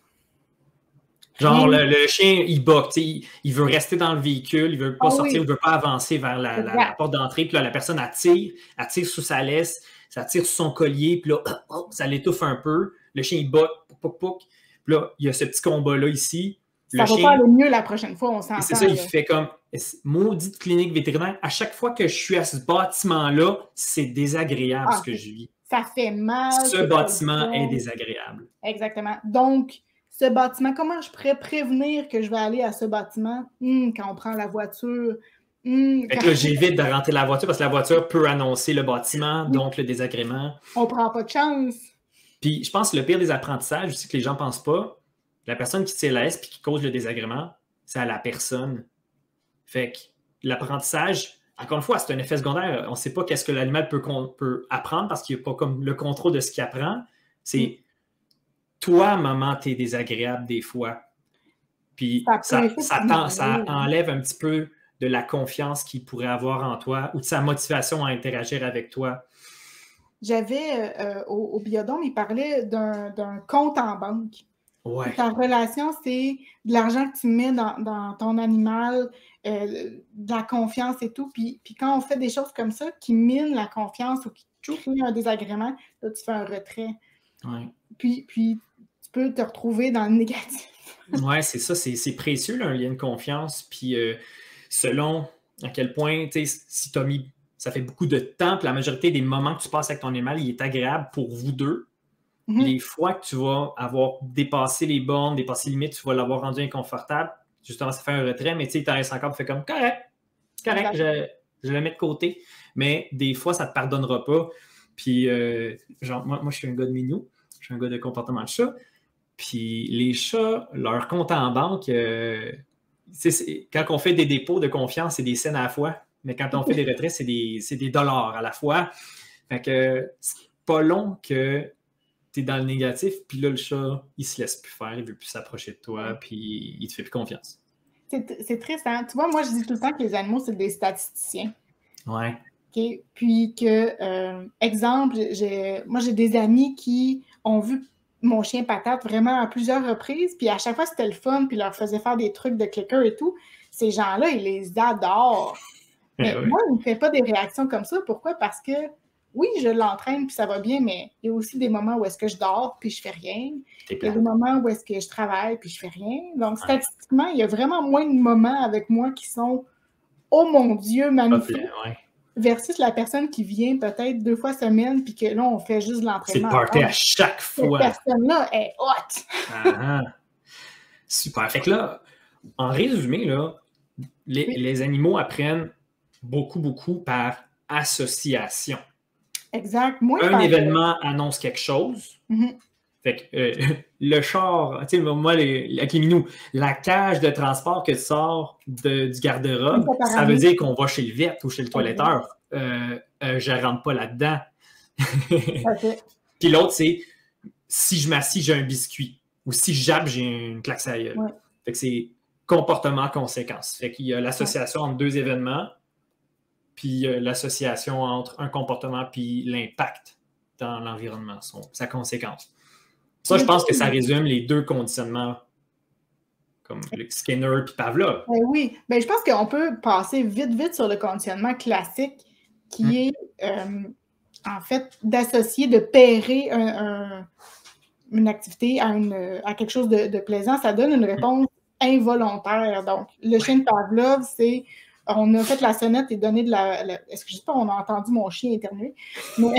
Genre, le, le chien, il boque, il, il veut rester dans le véhicule, il ne veut pas oh, sortir, oui. il ne veut pas avancer vers la, la, la porte d'entrée. Puis là, la personne attire, attire sous sa laisse, ça tire sous son collier, puis là, oh, ça l'étouffe un peu. Le chien, il boque, pouc, pouc, pouc. Puis là, il y a ce petit combat-là ici. Ça le va chien, pas aller mieux la prochaine fois, on s'entend. C'est ça, là. Il fait comme maudite clinique vétérinaire. À chaque fois que je suis à ce bâtiment-là, c'est désagréable ah, ce que je vis. Ça fait mal. Ce bâtiment est désagréable. Exactement. Donc, ce bâtiment, comment je pourrais prévenir que je vais aller à ce bâtiment hum, quand on prend la voiture? Hum, fait que là, j'évite de rentrer la voiture parce que la voiture peut annoncer le bâtiment, oui. donc le désagrément. On prend pas de chance. Puis, je pense que le pire des apprentissages, aussi que les gens ne pensent pas, la personne qui tire la laisse et qui cause le désagrément, c'est à la personne. Fait que l'apprentissage, encore une fois, c'est un effet secondaire. On ne sait pas qu'est-ce que l'animal peut, peut apprendre parce qu'il n'y a pas comme le contrôle de ce qu'il apprend. C'est mm. toi, maman, tu es désagréable des fois. Puis ça, ça, ça, ça enlève un petit peu de la confiance qu'il pourrait avoir en toi ou de sa motivation à interagir avec toi. J'avais, euh, au, au Biodôme, il parlait d'un, d'un compte en banque. Ouais. Ta relation, c'est de l'argent que tu mets dans, dans ton animal, euh, de la confiance et tout. Puis, puis quand on fait des choses comme ça qui minent la confiance ou qui créent un désagrément, là, tu fais un retrait. Ouais. Puis, puis tu peux te retrouver dans le négatif. Oui, c'est ça. C'est, c'est précieux, là, un lien de confiance. Puis euh, selon à quel point, tu sais, si tu as mis, ça fait beaucoup de temps, puis la majorité des moments que tu passes avec ton animal, il est agréable pour vous deux. Mm-hmm. Les fois que tu vas avoir dépassé les bornes, dépassé les limites, tu vas l'avoir rendu inconfortable. Justement, ça fait un retrait, mais tu sais, il t'en reste encore, tu fais comme correct, correct, je, je le mets de côté. Mais des fois, ça ne te pardonnera pas. Puis, euh, genre, moi, moi, je suis un gars de minou, je suis un gars de comportement de chat. Puis, les chats, leur compte en banque, euh, c'est, c'est, quand on fait des dépôts de confiance, c'est des cents à la fois. Mais quand on fait des retraits, c'est des, c'est des dollars à la fois. Fait que c'est pas long que tu es dans le négatif, puis là, le chat, il se laisse plus faire, il veut plus s'approcher de toi, puis il te fait plus confiance. C'est, c'est triste, hein? Tu vois, moi, je dis tout le temps que les animaux, c'est des statisticiens. Ouais. Okay? Puis que, euh, exemple, j'ai, moi, j'ai des amis qui ont vu mon chien Patate vraiment à plusieurs reprises, puis à chaque fois, c'était le fun, puis leur faisait faire des trucs de clicker et tout. Ces gens-là, ils les adorent. Mais oui. moi, il ne me fait pas des réactions comme ça. Pourquoi? Parce que, oui, je l'entraîne, puis ça va bien, mais il y a aussi des moments où est-ce que je dors, puis je fais rien. Il y a des moments où est-ce que je travaille, puis je fais rien. Donc, ouais. Statistiquement, il y a vraiment moins de moments avec moi qui sont « Oh mon Dieu, magnifique! » ouais. Versus la personne qui vient peut-être deux fois semaine, puis que là, on fait juste de l'entraînement. C'est party à chaque fois. Cette personne-là est hot! Ah, super. Fait que là, en résumé, là, les, oui. les animaux apprennent beaucoup, beaucoup par association. Exact. Moi, un événement que... annonce quelque chose. Mm-hmm. Fait que euh, le char, tu sais, moi, les, avec les minous, la cage de transport que tu sors de, du garde-robe, ça veut dire qu'on va chez le vet ou chez le toiletteur. Euh, euh, je ne rentre pas là-dedans. Okay. Puis l'autre, c'est si je m'assis, j'ai un biscuit. Ou si je jappe, j'ai une claque à la gueule. Ouais. Fait que c'est comportement-conséquence. Fait qu'il y a l'association ouais. entre deux événements, puis euh, l'association entre un comportement puis l'impact dans l'environnement, son, sa conséquence. Ça, je pense que ça résume les deux conditionnements, comme Skinner et Pavlov. Ben oui, ben, je pense qu'on peut passer vite, vite sur le conditionnement classique qui hum. est, euh, en fait, d'associer, de pairer un, un, une activité à, une, à quelque chose de, de plaisant. Ça donne une réponse hum. involontaire. Donc, le chien de Pavlov, c'est on a fait la sonnette et donné de la... la est-ce que je sais pas, on a entendu mon chien éternuer? Mais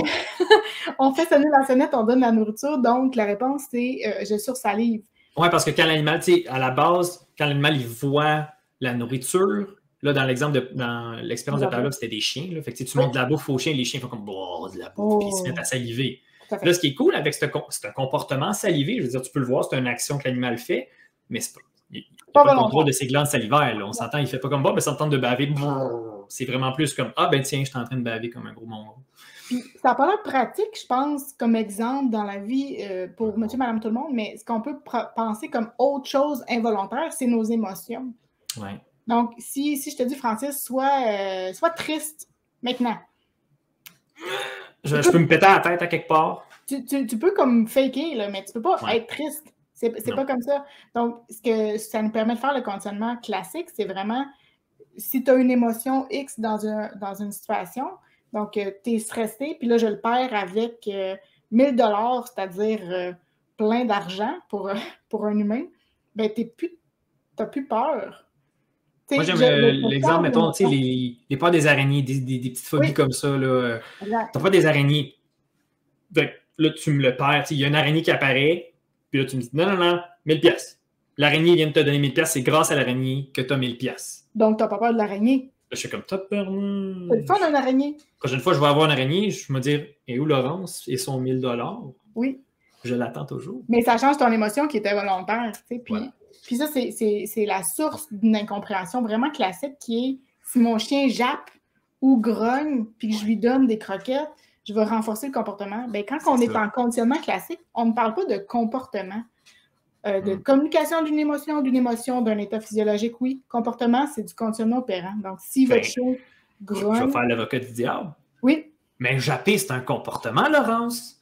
on fait sonner la sonnette, on donne la nourriture. Donc, la réponse, c'est euh, je sursalive. Oui, parce que quand l'animal, tu sais, à la base, quand l'animal, il voit la nourriture, là, dans l'exemple de... dans l'expérience de Pavlov, c'était des chiens. Là, fait que tu montres de la bouffe aux chiens, les chiens font comme oh, de la bouffe, oh. puis ils se mettent à saliver. À là, ce qui est cool avec ce c'est un comportement salivé, je veux dire, tu peux le voir, c'est une action que l'animal fait, mais c'est pas... Il n'y a pas le contrôle de ses glandes salivaires. Là. On s'entend, il ne fait pas comme bon, mais ça me tente de baver. C'est vraiment plus comme ah, ben tiens, je suis en train de baver comme un gros mongol. Puis, ça n'a pas l'air pratique, je pense, comme exemple dans la vie euh, pour monsieur, madame, tout le monde, mais ce qu'on peut pr- penser comme autre chose involontaire, c'est nos émotions. Ouais. Donc, si, si je te dis, Francis, sois, euh, sois triste maintenant. Je, Écoute, je peux me péter la tête à quelque part. Tu, tu, tu peux comme faker, là, mais tu ne peux pas ouais. être triste. C'est, c'est pas comme ça. Donc, ce que ça nous permet de faire le conditionnement classique, c'est vraiment si tu as une émotion X dans, un, dans une situation, donc euh, tu es stressé, puis là, je le perds avec euh, mille dollars, c'est-à-dire euh, plein d'argent pour, euh, pour un humain, bien, tu n'as plus peur. T'sais, Moi, j'aime je, le, l'exemple, mettons, tu sais, les, les peurs des araignées, des, des, des petites phobies oui. comme ça. Là. T'as pas des araignées. Donc, là, tu me le perds. Il y a une araignée qui apparaît. Puis là, tu me dis, non, non, non, mille piastres. L'araignée vient de te donner mille piastres, c'est grâce à l'araignée que tu as mille piastres. Donc, tu n'as pas peur de l'araignée? Là, je suis comme, t'as peur. C'est le fun d'une araignée. La prochaine fois, je vais avoir une araignée, je vais me dire, et où Laurence et son mille dollars? Oui. Je l'attends toujours. Mais ça change ton émotion qui était volontaire, tu sais. Puis, voilà. puis ça, c'est, c'est, c'est la source d'une incompréhension vraiment classique qui est, si mon chien jappe ou grogne, puis que je lui donne des croquettes, je vais renforcer le comportement. Bien, quand on est, est en conditionnement classique, on ne parle pas de comportement, euh, de mm. communication d'une émotion, d'une émotion, d'un état physiologique, oui. Comportement, c'est du conditionnement opérant. Donc, si ben, votre chien grogne... Je vais faire l'avocat du diable. Oui. Mais japper, c'est un comportement, Laurence.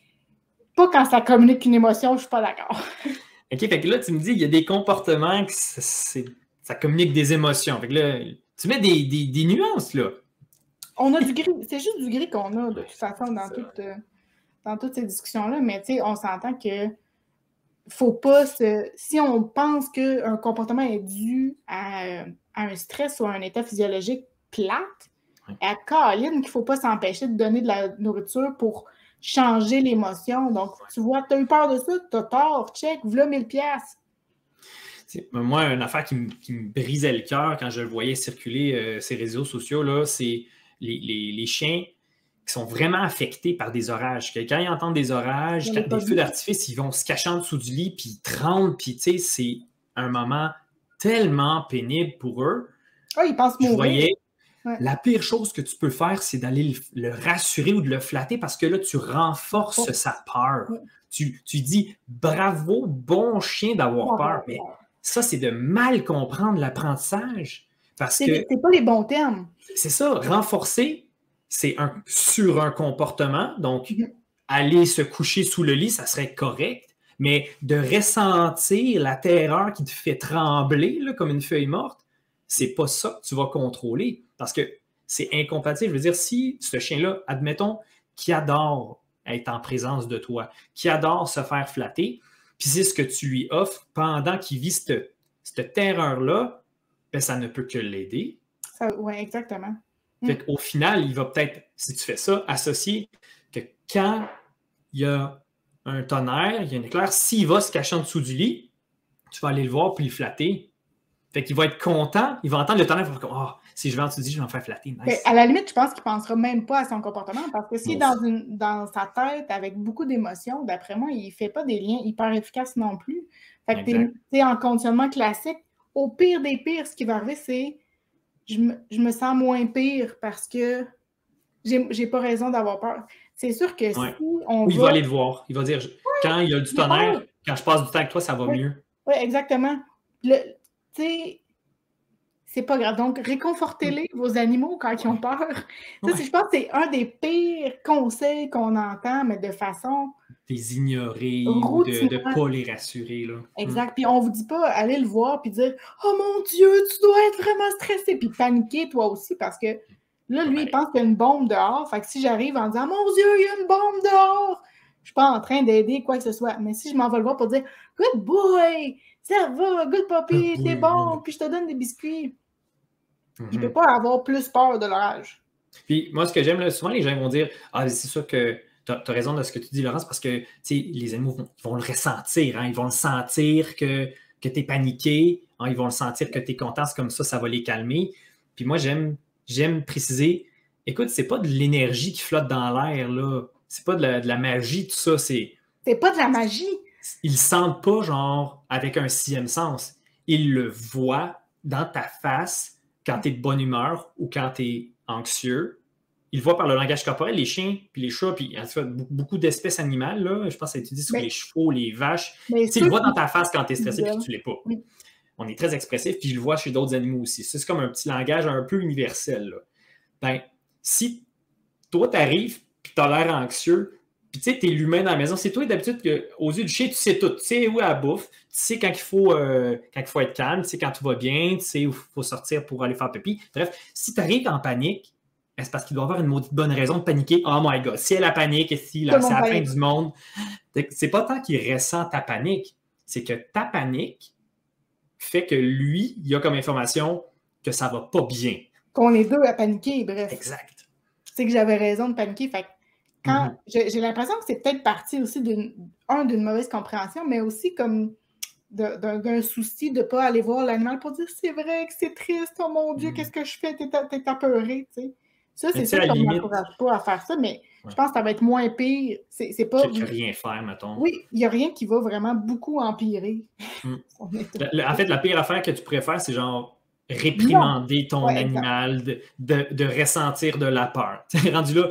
Pas quand ça communique une émotion, je ne suis pas d'accord. OK, fait que là, tu me dis, il y a des comportements que c'est, c'est, ça communique des émotions. Fait que là, tu mets des, des, des nuances, là. On a du gris, c'est juste du gris qu'on a de toute façon dans, toute, euh, dans toutes ces discussions-là, mais tu sais, on s'entend que faut pas se... Si on pense qu'un comportement est dû à, à un stress ou à un état physiologique plate, oui. à Caroline qu'il ne faut pas s'empêcher de donner de la nourriture pour changer l'émotion. Donc, tu vois, tu as eu peur de ça, tu as tort, check, voilà mille piastres. C'est, moi, une affaire qui me, qui me brisait le cœur quand je le voyais circuler euh, ces réseaux sociaux, là, c'est Les, les, les chiens qui sont vraiment affectés par des orages. Que quand ils entendent des orages, quand, des feux d'artifice, ils vont se cacher en dessous du lit, puis ils tremblent, puis tu sais, c'est un moment tellement pénible pour eux. Oh, ils pensent mourir. Je voyais, ouais. la pire chose que tu peux faire, c'est d'aller le, le rassurer ou de le flatter parce que là, tu renforces oh. sa peur. Ouais. Tu, tu dis « Bravo, bon chien d'avoir oh, peur. » Mais ça, c'est de mal comprendre l'apprentissage. Parce c'est, que c'est pas les bons termes. C'est ça, renforcer, c'est un, sur un comportement. Donc, mm-hmm. aller se coucher sous le lit, ça serait correct. Mais de ressentir la terreur qui te fait trembler là, comme une feuille morte, c'est pas ça que tu vas contrôler. Parce que c'est incompatible. Je veux dire, si ce chien-là, admettons, qui adore être en présence de toi, qui adore se faire flatter, puis c'est ce que tu lui offres pendant qu'il vit cette, cette terreur-là, ben, ça ne peut que l'aider. Oui, exactement. Fait qu'au final, il va peut-être, si tu fais ça, associer que quand il y a un tonnerre, il y a un éclair, s'il va se cacher en dessous du lit, tu vas aller le voir puis le flatter. Fait qu'il va être content, il va entendre le tonnerre, il va dire « Ah, oh, si je vais en dessous du lit, je vais me faire flatter. Nice. » Mais à la limite, je pense qu'il ne pensera même pas à son comportement parce que s'il est dans, une, dans sa tête avec beaucoup d'émotions, d'après moi, il ne fait pas des liens hyper efficaces non plus. Fait que tu es en conditionnement classique. Au pire des pires, ce qui va arriver, c'est je me, je me sens moins pire parce que j'ai, j'ai pas raison d'avoir peur. C'est sûr que ouais. si on Ou il va... va aller te voir. Il va dire, ouais, quand il y a du tonnerre, ouais. quand je passe du temps avec toi, ça va ouais. mieux. Oui, exactement. Tu sais, c'est pas grave. Donc, réconfortez-les, vos animaux, quand ils ont peur. Ouais. Ça, je pense que c'est un des pires conseils qu'on entend, mais de façon... Les ignorer ou de ne pas les rassurer. Là. Exact. Mm. Puis on vous dit pas, allez le voir puis dire « Oh mon Dieu, tu dois être vraiment stressé! » Puis paniquer toi aussi parce que là, lui, ouais. il pense qu'il y a une bombe dehors. Fait que si j'arrive en disant « Mon Dieu, il y a une bombe dehors! » Je suis pas en train d'aider quoi que ce soit. Mais si je m'en vais le voir pour dire « Good boy! Ça va, good puppy, t'es bon! » Puis je te donne des biscuits. Mm-hmm. Il peut pas avoir plus peur de l'orage. Puis moi, ce que j'aime, là, souvent les gens vont dire « Ah, c'est sûr que tu as raison de ce que tu dis, Laurence, parce que les animaux vont, ils vont le ressentir. Hein, ils vont le sentir que, que tu es paniqué. Hein, ils vont le sentir que tu es content. C'est comme ça, ça va les calmer. Puis moi, j'aime, j'aime préciser, écoute, c'est pas de l'énergie qui flotte dans l'air, là. C'est pas de la, de la magie, tout ça. C'est, c'est pas de la magie. Ils le sentent pas, genre, avec un sixième sens. Ils le voient dans ta face quand tu es de bonne humeur ou quand tu es anxieux. Ils le voient par le langage corporel, les chiens, puis les chats, puis en tout cas, beaucoup d'espèces animales, là, je pense que ça étudie sur mais, les chevaux, les vaches. Tu le vois dans ta face quand tu es stressé, puis tu ne l'es pas. Oui. On est très expressif, puis je le vois chez d'autres animaux aussi. C'est comme un petit langage un peu universel. Là. Ben, si toi, tu arrives, puis tu as l'air anxieux, puis tu sais, tu es l'humain dans la maison, c'est toi d'habitude qu'aux yeux du chien, tu sais tout. Tu sais où elle bouffe, tu sais quand il faut, euh, quand il faut être calme, tu sais quand tout va bien, tu sais où il faut sortir pour aller faire pipi. Bref, si tu arrives en panique, c'est parce qu'il doit avoir une maudite bonne raison de paniquer. Oh my God, si elle a panique, et si là, c'est la fin du monde. C'est pas tant qu'il ressent ta panique, c'est que ta panique fait que lui, il a comme information que ça va pas bien. Qu'on est deux à paniquer, bref. Exact. C'est que j'avais raison de paniquer. Fait que quand mm-hmm. j'ai, j'ai l'impression que c'est peut-être parti aussi d'une, un, d'une mauvaise compréhension, mais aussi comme de, d'un, d'un souci de ne pas aller voir l'animal pour dire c'est vrai que c'est triste, oh mon Dieu, mm-hmm. qu'est-ce que je fais? T'es, t'es apeuré, tu sais. Ça, c'est sûr qu'on ne m'encourage pas à faire ça, mais ouais. je pense que ça va être moins pire. C'est, c'est pas... Que rien faire, mettons. Oui, il n'y a rien qui va vraiment beaucoup empirer. Mm. En fait, la pire affaire que tu pourrais faire, c'est genre réprimander non. ton ouais, animal, de, de, de ressentir de la peur. T'sais, rendu là,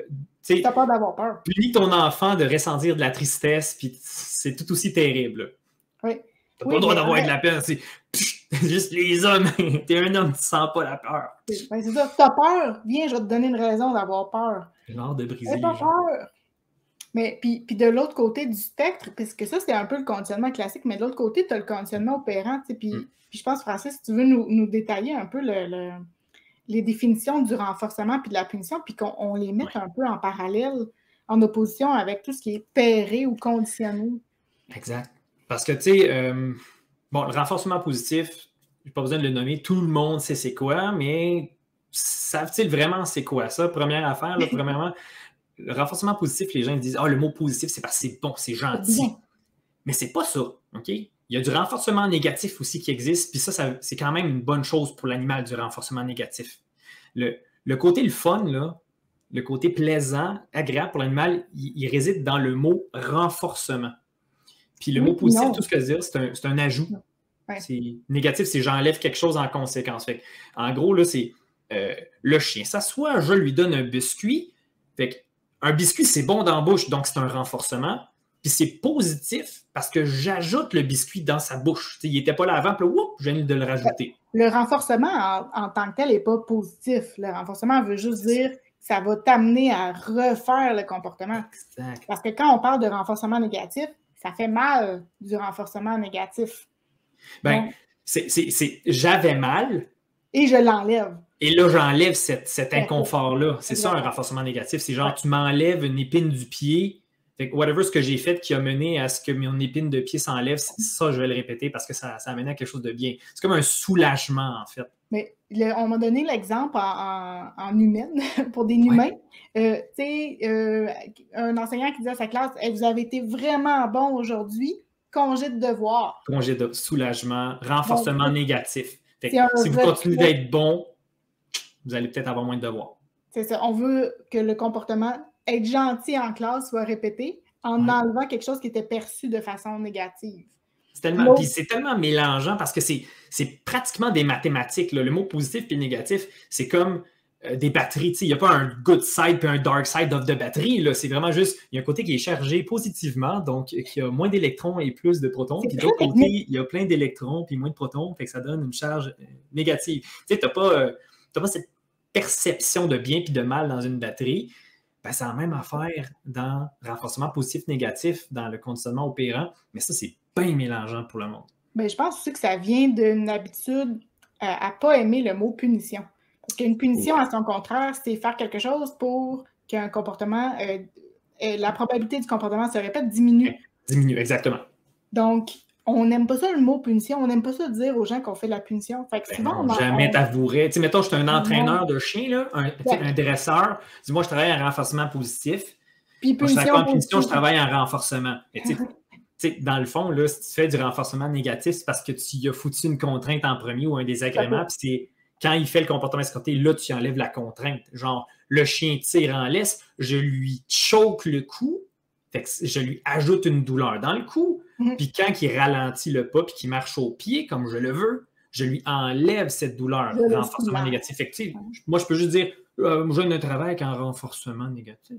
tu as peur d'avoir peur. Punis ton enfant de ressentir de la tristesse, puis c'est tout aussi terrible. Oui. T'as oui, pas le droit d'avoir ouais. de la peine. C'est juste les hommes. T'es un homme, tu sens pas la peur. C'est, ben c'est ça. T'as peur. Viens, je vais te donner une raison d'avoir peur. L'art de briser T'as pas les gens. peur. Mais puis, puis de l'autre côté du spectre, parce que ça, c'est un peu le conditionnement classique, mais de l'autre côté, tu as le conditionnement opérant. Puis, mm. puis je pense, Francis, si tu veux nous, nous détailler un peu le, le, les définitions du renforcement puis de la punition, puis qu'on on les mette ouais. un peu en parallèle, en opposition avec tout ce qui est pairé ou conditionné. Exact. Parce que, tu sais, euh, bon, le renforcement positif, je n'ai pas besoin de le nommer, tout le monde sait c'est quoi, mais savent-ils vraiment c'est quoi ça? Première affaire, là, premièrement, le renforcement positif, les gens disent « Ah, oh, le mot positif, c'est parce que c'est bon, c'est gentil. Bien. » Mais c'est pas ça, OK? Il y a du renforcement négatif aussi qui existe, puis ça, ça c'est quand même une bonne chose pour l'animal, du renforcement négatif. Le, le côté le fun, là, le côté plaisant, agréable pour l'animal, il, il réside dans le mot renforcement. Puis le oui, mot positif, non. tout ce que je veux dire, c'est un, c'est un ajout. Ouais. C'est négatif, c'est j'enlève quelque chose en conséquence. Fait que, en gros, là, c'est euh, le chien s'assoit, je lui donne un biscuit. Fait que, un biscuit, c'est bon dans la bouche, donc c'est un renforcement. Puis c'est positif parce que j'ajoute le biscuit dans sa bouche. T'sais, il n'était pas là avant, puis là, whoop, je viens de le rajouter. Le renforcement en, en tant que tel n'est pas positif. Le renforcement veut juste dire que ça va t'amener à refaire le comportement. Exact. Parce que quand on parle de renforcement négatif, ça fait mal du renforcement négatif. Ben, c'est, c'est, c'est, j'avais mal. Et je l'enlève. Et là, j'enlève cet, cet inconfort-là. C'est ça, un renforcement négatif. C'est genre, tu m'enlèves une épine du pied. Fait que whatever ce que j'ai fait qui a mené à ce que mon épine de pied s'enlève, ça, je vais le répéter parce que ça, ça a mené à quelque chose de bien. C'est comme un soulagement, en fait. Mais le, on m'a donné l'exemple en, en, en humaine, pour des humains. Ouais. Euh, tu sais, euh, un enseignant qui dit à sa classe hey, « Vous avez été vraiment bon aujourd'hui, congé de devoir. » Congé de soulagement, renforcement Donc, négatif. Fait que si vous continuez d'être bon, vous allez peut-être avoir moins de devoirs. C'est ça. On veut que le comportement, être gentil en classe, soit répété en ouais. enlevant quelque chose qui était perçu de façon négative. C'est tellement, puis c'est tellement mélangeant parce que c'est, c'est pratiquement des mathématiques. Là. Le mot positif et négatif, c'est comme euh, des batteries. Il n'y a pas un good side et un dark side of the batterie. Là. C'est vraiment juste, il y a un côté qui est chargé positivement, donc qui a moins d'électrons et plus de protons. Puis de l'autre côté, il y a plein d'électrons puis moins de protons, fait que ça donne une charge euh, négative. Tu n'as pas, euh, t'as pas cette perception de bien puis de mal dans une batterie. Ben, c'est la même affaire dans le renforcement positif-négatif, dans le conditionnement opérant, mais ça, c'est bien mélangeant pour le monde. Bien, je pense aussi que ça vient d'une habitude à ne pas aimer le mot punition. Parce qu'une punition, ouais. à son contraire, c'est faire quelque chose pour qu'un comportement, euh, la probabilité du comportement se répète diminue. Diminue, exactement. Donc, on n'aime pas ça le mot punition, on n'aime pas ça dire aux gens qu'on fait de la punition. Fait que ben souvent, non, on jamais on... t'avouerais. Tu sais, mettons, je suis un entraîneur de chien, là, un, ouais. un dresseur. Dis-moi, je travaille en renforcement positif. Puis Moi, je travaille pas en punition, je travaille en renforcement. Mais tu sais, dans le fond, là, si tu fais du renforcement négatif, c'est parce que tu y as foutu une contrainte en premier ou un désagrément. Puis c'est quand il fait le comportement escorté, là, tu enlèves la contrainte. Genre, le chien tire en laisse, je lui choque le cou, fait que je lui ajoute une douleur dans le cou. Mm-hmm. Puis quand il ralentit le pas puis qu'il marche au pied comme je le veux, je lui enlève cette douleur. Je renforcement négatif. Fait que, tu sais, moi, je peux juste dire euh, je ne travaille qu'en renforcement négatif.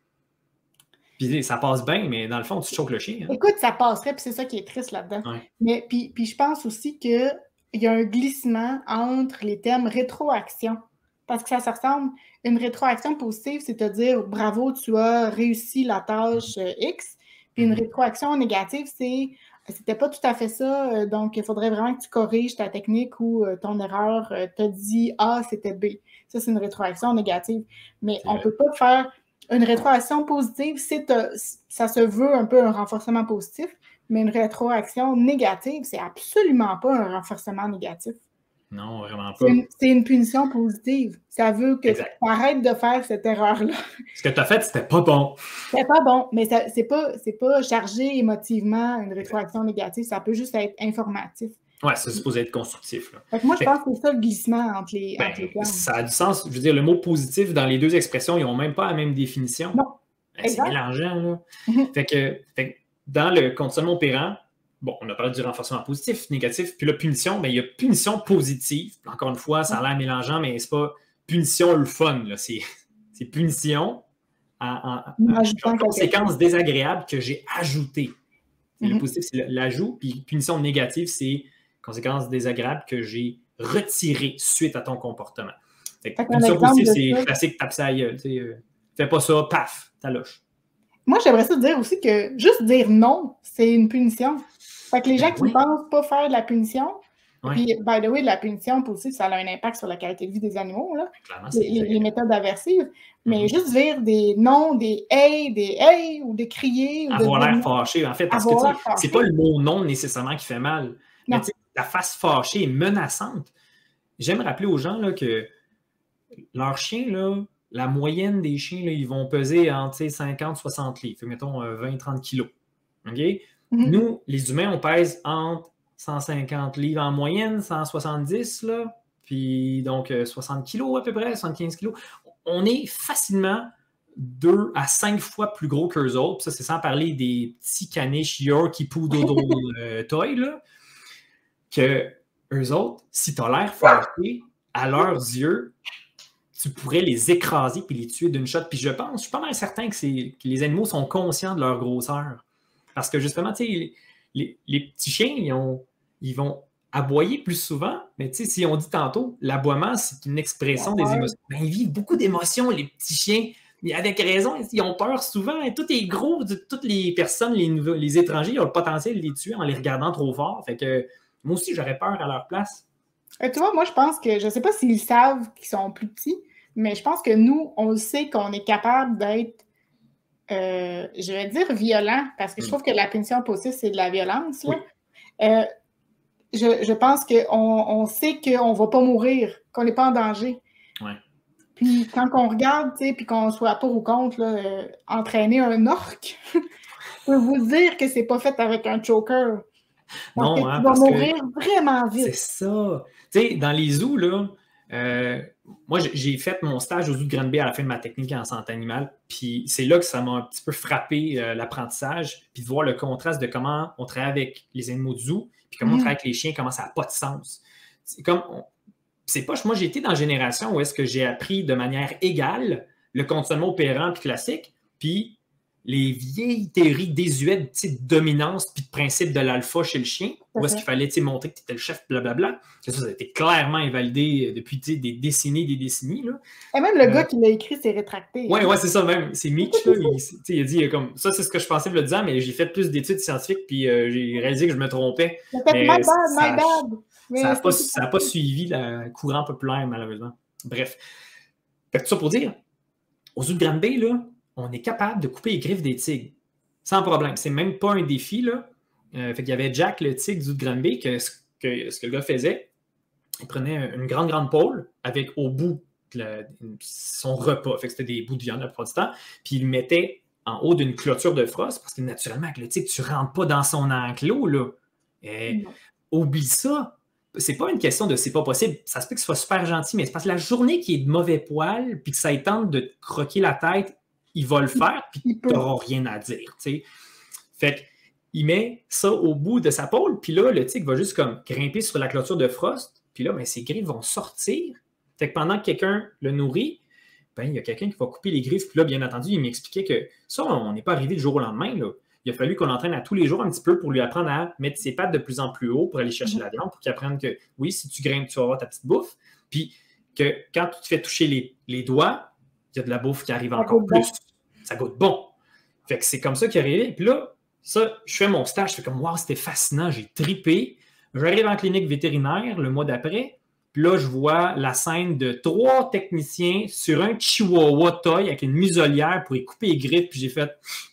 Puis ça passe bien, mais dans le fond, tu choques le chien. Hein? Écoute, ça passerait, puis c'est ça qui est triste là-dedans. Ouais. Mais puis, puis je pense aussi qu'il y a un glissement entre les termes rétroaction. Parce que ça se ressemble. Une rétroaction positive, c'est te dire bravo, tu as réussi la tâche euh, X. Puis une rétroaction négative, c'est c'était pas tout à fait ça, donc il faudrait vraiment que tu corriges ta technique ou euh, ton erreur euh, t'a dit A, c'était B. Ça, c'est une rétroaction négative. Mais c'est on ne peut pas faire une rétroaction positive, c'est euh, ça se veut un peu un renforcement positif, mais une rétroaction négative, c'est absolument pas un renforcement négatif. Non, vraiment pas. C'est une, c'est une punition positive. Ça veut que exact. Tu arrêtes de faire cette erreur-là. Ce que tu as fait, c'était pas bon. C'était pas bon, mais ça, c'est pas, c'est pas chargé émotivement, une rétroaction négative. Ça peut juste être informatif. Oui, c'est supposé être constructif. Là. Fait que moi, je fait, pense que c'est ça le glissement entre les, ben, entre les termes. Ça a du sens. Je veux dire, le mot positif, dans les deux expressions, ils n'ont même pas la même définition. Non. Ben, c'est mélangeant, là. Mm-hmm. Fait que, fait que dans le conditionnement opérant, bon, on a parlé du renforcement positif, négatif, puis la punition, mais il y a punition positive. Encore une fois, ça a l'air mélangeant, mais c'est pas punition le fun, là. C'est, c'est punition en, en, en, en conséquence désagréable que j'ai ajouté. Mm-hmm. Le positif, c'est l'ajout, puis punition négative, c'est conséquence désagréable que j'ai retiré suite à ton comportement. Fait que punition positive, c'est ça. Classique, tape ça gueule. Euh, fais pas ça, paf, t'aloches. Moi, j'aimerais ça dire aussi que juste dire non, c'est une punition. Fait que les gens ben qui ne oui. pensent pas faire de la punition, oui. puis, by the way, de la punition positive, ça a un impact sur la qualité de vie des animaux, là, les, les, les méthodes aversives, mais mm-hmm. juste dire des non, des hey, des hey, ou de crier. Ou avoir de l'air fâché, en fait, parce avoir que c'est pas le mot non nécessairement qui fait mal, non. mais la face fâchée et menaçante. J'aime rappeler aux gens là, que leurs chiens, là, la moyenne des chiens, là, ils vont peser entre cinquante à soixante livres, mettons euh, vingt à trente kilos. OK? Mm-hmm. Nous, les humains, on pèse entre cent cinquante livres en moyenne, cent soixante-dix, là, puis donc euh, soixante kilos à peu près, soixante-quinze kilos. On est facilement deux à cinq fois plus gros qu'eux autres. Puis ça, c'est sans parler des petits caniches Yorkie Poodle euh, Toy, là. que eux autres, si tu as l'air fâché, à leurs yeux, tu pourrais les écraser puis les tuer d'une shot. Puis je pense, je suis pas mal certain que, c'est, que les animaux sont conscients de leur grosseur. Parce que justement, tu sais, les, les, les petits chiens, ils, ont, ils vont aboyer plus souvent, mais tu sais, si on dit tantôt, l'aboiement, c'est une expression des émotions. Ben, ils vivent beaucoup d'émotions, les petits chiens. Mais avec raison, ils ont peur souvent. Et tout est gros. Toutes les personnes, les, nouveaux, les étrangers, ils ont le potentiel de les tuer en les regardant trop fort. Fait que moi aussi, j'aurais peur à leur place. Et tu vois, moi, je pense que, je ne sais pas s'ils savent qu'ils sont plus petits, mais je pense que nous, on le sait qu'on est capable d'être, euh, je vais dire violent, parce que je trouve que la punition possible, c'est de la violence. Là. Oui. Euh, je, je pense qu'on on sait qu'on ne va pas mourir, qu'on n'est pas en danger. Ouais. Puis quand on regarde, tu sais, puis qu'on soit pour ou contre, là, euh, entraîner un orque, je peux vous dire que c'est pas fait avec un choker. Parce non, que hein, tu vas parce mourir que vraiment vite. C'est ça. Tu sais, dans les zoos, là, euh, moi, j'ai fait mon stage au zoo de Granby à la fin de ma technique en santé animale. Puis c'est là que ça m'a un petit peu frappé euh, l'apprentissage, puis de voir le contraste de comment on travaille avec les animaux de zoo, puis comment mmh. on travaille avec les chiens, comment ça n'a pas de sens. C'est comme... On, c'est pas, moi, j'ai été dans une génération où est-ce que j'ai appris de manière égale le conditionnement opérant puis classique, puis les vieilles théories désuètes de dominance puis de principe de l'alpha chez le chien, où est-ce qu'il fallait montrer que tu étais le chef, blablabla. Ça, ça a été clairement invalidé depuis des décennies et des décennies. Là. Et même le euh, gars qui l'a écrit s'est rétracté. Oui, hein. ouais, c'est ça même. C'est Mitch. Là, il, il a dit comme ça, c'est ce que je pensais le disant, mais j'ai fait plus d'études scientifiques puis euh, j'ai réalisé que je me trompais. My bad, my bad. Mais ça n'a pas, pas suivi le courant populaire, malheureusement. Bref. Fait que tout ça pour dire, au zoo de Granby, là, on est capable de couper les griffes des tigres. Sans problème. C'est même pas un défi. Là. Euh, fait qu'il y avait Jack, le tigre du zoo de Granby, que ce, que ce que le gars faisait, il prenait une grande, grande pôle avec au bout le, son repas. Fait que c'était des bouts de viande la plupart du temps. Puis il le mettait en haut d'une clôture de frost, parce que naturellement, avec le tigre, tu ne rentres pas dans son enclos. Là. Et, oublie ça. C'est pas une question de c'est pas possible. Ça se peut que ce soit super gentil, mais c'est parce que la journée qui est de mauvais poil, puis que ça tente de te croquer la tête, il va le faire, puis tu n'auras rien à dire. T'sais. Fait qu'il met ça au bout de sa pôle, puis là, le tigre va juste comme grimper sur la clôture de frost, puis là, ben, ses griffes vont sortir. Fait que pendant que quelqu'un le nourrit, ben, il y a quelqu'un qui va couper les griffes. Puis là, bien entendu, il m'expliquait que ça, on n'est pas arrivé du jour au lendemain. Là. Il a fallu qu'on l'entraîne à tous les jours un petit peu pour lui apprendre à mettre ses pattes de plus en plus haut pour aller chercher la viande, pour qu'il apprenne que oui, si tu grimpes, tu vas avoir ta petite bouffe. Puis que quand tu te fais toucher les, les doigts, il y a de la bouffe qui arrive encore plus. Bon. Ça goûte bon. Fait que c'est comme ça qu'il est arrivé. Puis là, ça, je fais mon stage, je fais comme, wow, c'était fascinant, j'ai tripé. J'arrive en clinique vétérinaire le mois d'après. Puis là, je vois la scène de trois techniciens sur un chihuahua toy avec une muselière pour y couper les griffes. Puis j'ai fait...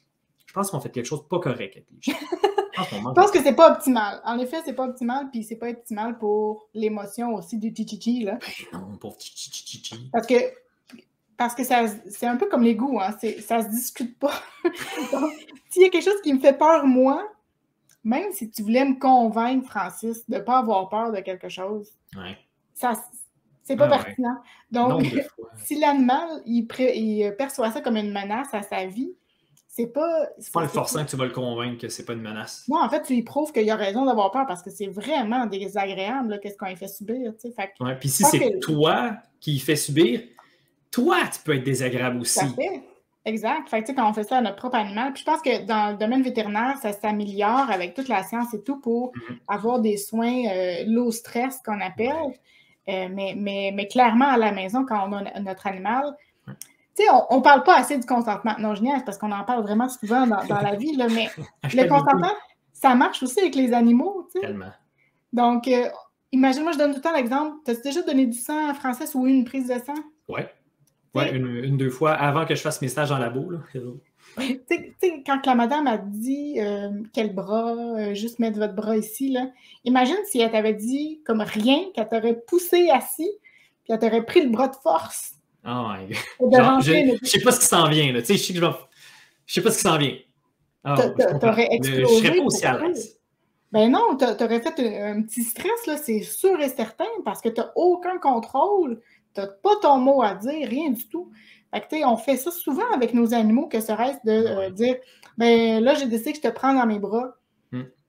Je pense qu'on fait quelque chose de pas correct avec les chiens. Je pense que c'est pas optimal. En effet, c'est pas optimal, puis c'est pas optimal pour l'émotion aussi du chichichi, là. Ben non, pauvre chichichi. Parce que, parce que ça, c'est un peu comme les goûts, hein. C'est, ça se discute pas. Donc, s'il y a quelque chose qui me fait peur, moi, même si tu voulais me convaincre, Francis, de pas avoir peur de quelque chose, ouais. ça, c'est pas ah, pertinent. Donc, si l'animal, il, pré- il perçoit ça comme une menace à sa vie, c'est pas... C'est pas en le forçant que tu vas le convaincre que c'est pas une menace. Non, en fait, tu lui prouves qu'il a raison d'avoir peur parce que c'est vraiment désagréable, là, qu'est-ce qu'on lui fait subir, tu sais. Fait que, ouais, puis si c'est que... toi qui lui fais subir, toi, tu peux être désagréable aussi. Tout à fait. Exact. Fait que, tu sais, quand on fait ça à notre propre animal, puis je pense que dans le domaine vétérinaire, ça s'améliore avec toute la science et tout pour mm-hmm. avoir des soins euh, low stress qu'on appelle. Ouais. Euh, mais, mais, mais clairement, à la maison, quand on a notre animal, tu sais, on ne parle pas assez du consentement. Non, je niaise parce qu'on en parle vraiment souvent dans, dans la vie, là, mais le consentement, ça marche aussi avec les animaux, tu sais. Tellement. Donc, euh, imagine-moi, je donne tout le temps l'exemple. T'as-tu déjà donné du sang à Francis ou eu une prise de sang? Oui. Oui, une, une, deux fois, avant que je fasse mes stages en labo, là. Tu sais, quand la madame a dit euh, quel bras, euh, juste mettre votre bras ici, là. Imagine si elle t'avait dit comme rien, qu'elle t'aurait poussé assis, puis elle t'aurait pris le bras de force. Oh my God. Genre, je ne sais pas ce qui s'en vient. Là. Tu sais, je sais que je vais... Je sais pas ce qui s'en vient. Oh, t'aurais explosé. Je serais pas aussi à l'aise. Ben non, t'aurais fait un, un petit stress, là, c'est sûr et certain, parce que t'as aucun contrôle. T'as pas ton mot à dire, rien du tout. Fait que, tu sais, on fait ça souvent avec nos animaux, que serait-ce de euh, dire, ben là, j'ai décidé que je te prends dans mes bras. Hmm.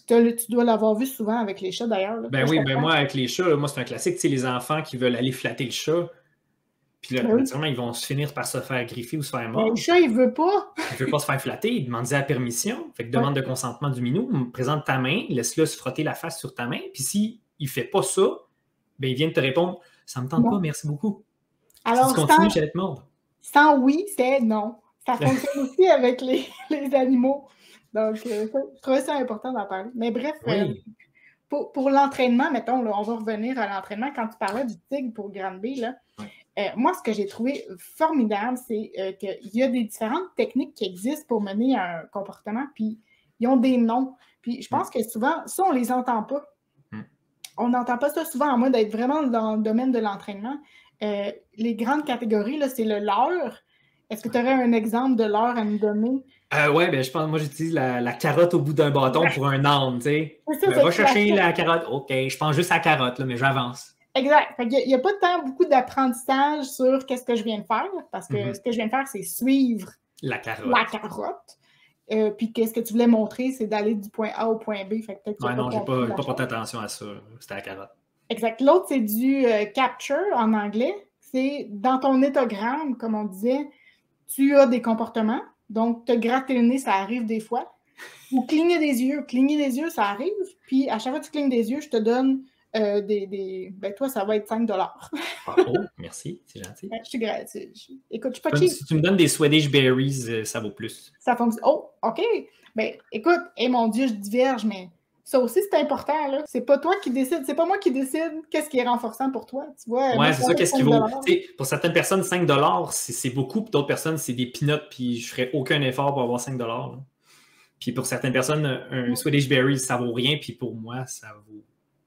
tu, tu dois l'avoir vu souvent avec les chats, d'ailleurs. Ben moi, oui, ben moi, avec les chats, moi, c'est un classique. Tu sais, les enfants qui veulent aller flatter le chat, puis là, ben oui. naturellement, ils vont se finir par se faire griffer ou se faire mordre. Ben, le chat, il veut pas. Il veut pas se faire flatter, il demande la permission. Fait que demande ouais. de consentement du minou, présente ta main, laisse-le se frotter la face sur ta main, puis s'il ne fait pas ça, ben il vient de te répondre « Ça me tente non. pas, merci beaucoup. » Alors, si tu continues, j'allais te mordre. Sans oui, c'est non. Ça fonctionne aussi avec les, les animaux. Donc, euh, je trouvais ça important d'en parler. Mais bref, oui. euh, pour, pour l'entraînement, mettons, là, on va revenir à l'entraînement. Quand tu parlais du tigre pour Granby, là, oui. euh, moi, ce que j'ai trouvé formidable, c'est euh, qu'il y a des différentes techniques qui existent pour mener un comportement, puis ils ont des noms. Puis je pense oui. que souvent, ça, on ne les entend pas. Oui. On n'entend pas ça souvent, à moins d'être vraiment dans le domaine de l'entraînement. Euh, les grandes catégories, là, c'est le leurre. Est-ce que tu aurais un exemple de leurre à nous donner? Euh, oui, ben, je pense moi j'utilise la, la carotte au bout d'un bâton pour un âne, tu sais. Ben, va chercher la carotte. OK, je pense juste à la carotte, là, mais j'avance. Exact. Il n'y a, a pas tant beaucoup d'apprentissage sur qu'est-ce que je viens de faire, parce que mm-hmm. ce que je viens de faire, c'est suivre la carotte. La carotte. Euh, puis qu'est-ce que tu voulais montrer, c'est d'aller du point A au point B. Fait que peut-être ouais, non, j'ai pas, pas porté attention à ça. C'était la carotte. Exact. L'autre, c'est du euh, capture en anglais. C'est dans ton étogramme, comme on disait, tu as des comportements. Donc, te gratter le nez, ça arrive des fois. Ou cligner des yeux. Cligner des yeux, ça arrive. Puis, à chaque fois que tu clignes des yeux, je te donne euh, des, des... Ben, toi, ça va être cinq dollars. Oh, merci. C'est gentil. Je suis gratuit. Écoute, je suis pas cheap. Si tu me donnes des Swedish Berries, ça vaut plus. Ça fonctionne. Oh, OK. Ben, écoute, eh mon Dieu, je diverge, mais ça aussi, c'est important, là. C'est pas toi qui décide, c'est pas moi qui décide qu'est-ce qui est renforçant pour toi, tu vois. Ouais, c'est ça, qu'est-ce qui vaut. Pour certaines personnes, cinq dollars, c'est beaucoup, pour d'autres personnes, c'est des peanuts, puis je ferais aucun effort pour avoir cinq dollars. Là. Puis pour certaines personnes, un Swedish Berries, ça vaut rien, puis pour moi, ça vaut.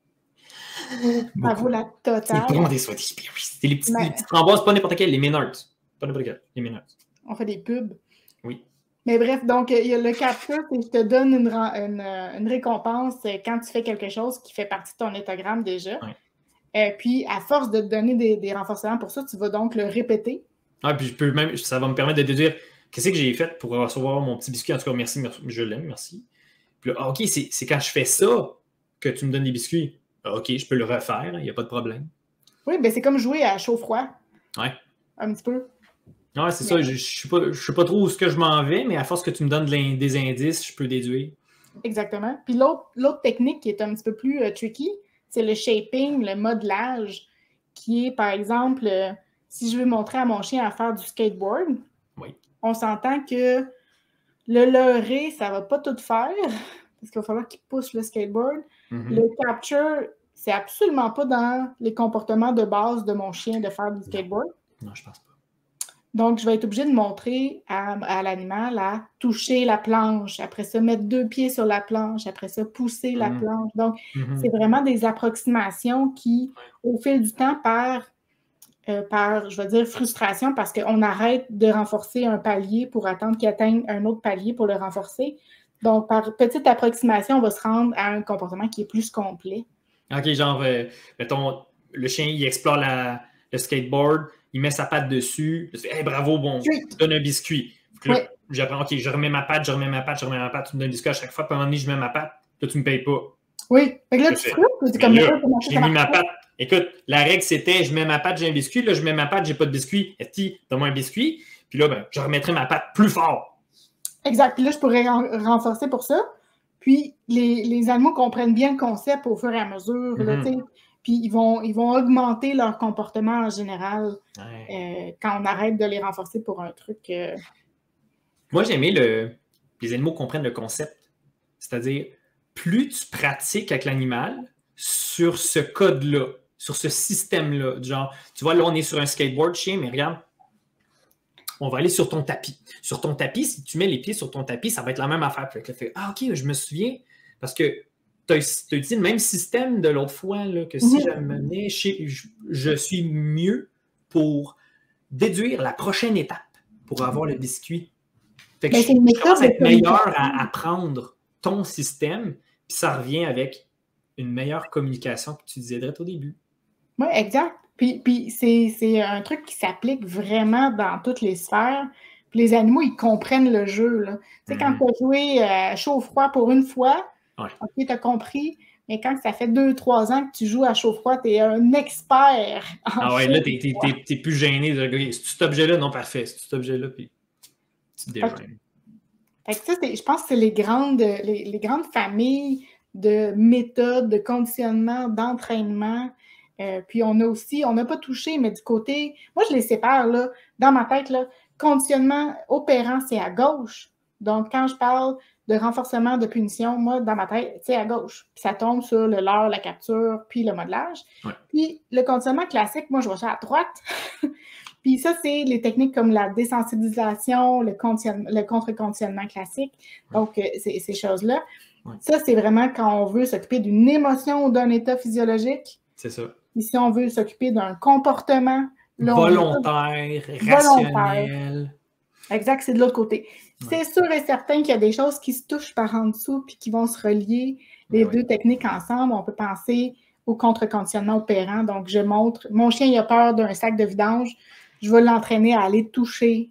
Beaucoup. Ça vaut la totale. C'est bon des Swedish Berries. C'est les petites, mais... les petites framboises, pas n'importe quelles, les Maynards. Pas n'importe quelles, les Maynards. On fait des pubs. Oui. Mais bref, donc, il y a le capture, c'est que je te donne une, une, une récompense quand tu fais quelque chose qui fait partie de ton étogramme déjà. Ouais. Euh, puis, à force de te donner des, des renforcements pour ça, tu vas donc le répéter. Ah, puis je peux même, ça va me permettre de déduire qu'est-ce que j'ai fait pour recevoir mon petit biscuit. En tout cas, merci, merci je l'aime, merci. Puis là, ah, OK, c'est quand je fais ça que tu me donnes des biscuits. Ah, OK, je peux le refaire, il n'y a pas de problème. Oui, bien, c'est comme jouer à chaud-froid. Ouais. Un petit peu. Ouais, c'est ça. Je ne sais pas, je sais pas trop où ce que je m'en vais, mais à force que tu me donnes de des indices, je peux déduire. Exactement. Puis l'autre technique qui est un petit peu plus euh, tricky, c'est le shaping, le modelage, qui est, par exemple, euh, si je veux montrer à mon chien à faire du skateboard, oui. on s'entend que le leurrer, ça ne va pas tout faire, parce qu'il va falloir qu'il pousse le skateboard. Mm-hmm. Le capture, c'est absolument pas dans les comportements de base de mon chien de faire du skateboard. Non, non je pense pas. Donc, je vais être obligée de montrer à, à l'animal à toucher la planche, après ça, mettre deux pieds sur la planche, après ça, pousser la mmh. planche. Donc, mmh. c'est vraiment des approximations qui, au fil du temps, par, euh, par je vais dire, frustration, parce qu'on arrête de renforcer un palier pour attendre qu'il atteigne un autre palier pour le renforcer. Donc, par petite approximation, on va se rendre à un comportement qui est plus complet. OK, genre, euh, mettons, le chien, il explore la, le skateboard, il met sa patte dessus. Je fais, hey, bravo, bon, oui. Tu donnes un biscuit. Là, oui. J'apprends, OK, je remets ma patte, je remets ma patte, je remets ma patte, tu me donnes un biscuit à chaque fois, puis à un moment donné, je mets ma patte, là, tu ne me payes pas. Oui. Fait que là, tu frustres, comme là, j'ai mis ma patte. Écoute, la règle, c'était, je mets ma patte, j'ai un biscuit. Là, je mets ma patte, j'ai pas de biscuit. Esti, donne-moi un biscuit. Puis là, ben, je remettrai ma patte plus fort. Exact. Puis là, je pourrais renforcer pour ça. Puis, les, les animaux comprennent bien le concept au fur et à mesure, mm-hmm. là, tu sais. Puis ils vont, ils vont augmenter leur comportement en général ouais. euh, quand on arrête de les renforcer pour un truc. Euh... Moi, j'ai aimé le. Les animaux comprennent le concept. C'est-à-dire, plus tu pratiques avec l'animal sur ce code-là, sur ce système-là, genre, tu vois, là, on est sur un skateboard, chien, mais regarde, on va aller sur ton tapis. Sur ton tapis, si tu mets les pieds sur ton tapis, ça va être la même affaire. Puis là, fait, ah, OK, je me souviens, parce que tu as utilisé le même système de l'autre fois, là, que si mm-hmm. j'amenais, je, je, je suis mieux pour déduire la prochaine étape pour avoir le biscuit. Fait que je, je commence à être meilleur à apprendre ton système, puis ça revient avec une meilleure communication que tu disais au début. Oui, exact. Puis, puis c'est un truc qui s'applique vraiment dans toutes les sphères. Puis les animaux, ils comprennent le jeu. Tu sais, mm-hmm. quand tu as joué euh, chaud-froid pour une fois, Ouais. OK, tu as compris, mais quand ça fait deux, trois ans que tu joues à chaud-froid, tu es un expert en Ah ouais, là, chaud t'es, t'es, froid. t'es, t'es plus gêné de regarder. C'est cet objet-là, non, parfait. C'est cet objet-là, puis tu te Fait que, dégênes. fait que ça, c'est- je pense que c'est les grandes, les, les grandes familles de méthodes, de conditionnement, d'entraînement. Euh, puis on a aussi, on n'a pas touché, mais du côté, moi je les sépare là, dans ma tête, là, conditionnement opérant, c'est à gauche. Donc quand je parle de renforcement de punition, moi dans ma tête, c'est à gauche. Puis ça tombe sur le leurre, la capture, puis le modelage. Ouais. Puis le conditionnement classique, moi je vois ça à droite. Puis ça, c'est les techniques comme la désensibilisation, le, le contre-conditionnement classique. Donc, euh, ces choses-là. Ouais. Ça, c'est vraiment quand on veut s'occuper d'une émotion ou d'un état physiologique. C'est ça. Puis si on veut s'occuper d'un comportement... Là, volontaire, on... rationnel. Volontaire. Exact, c'est de l'autre côté. Ouais. C'est sûr et certain qu'il y a des choses qui se touchent par en dessous puis qui vont se relier. Les ouais. deux techniques ensemble, on peut penser au contre-conditionnement opérant. Donc, je montre, mon chien il a peur d'un sac de vidange. Je vais l'entraîner à aller toucher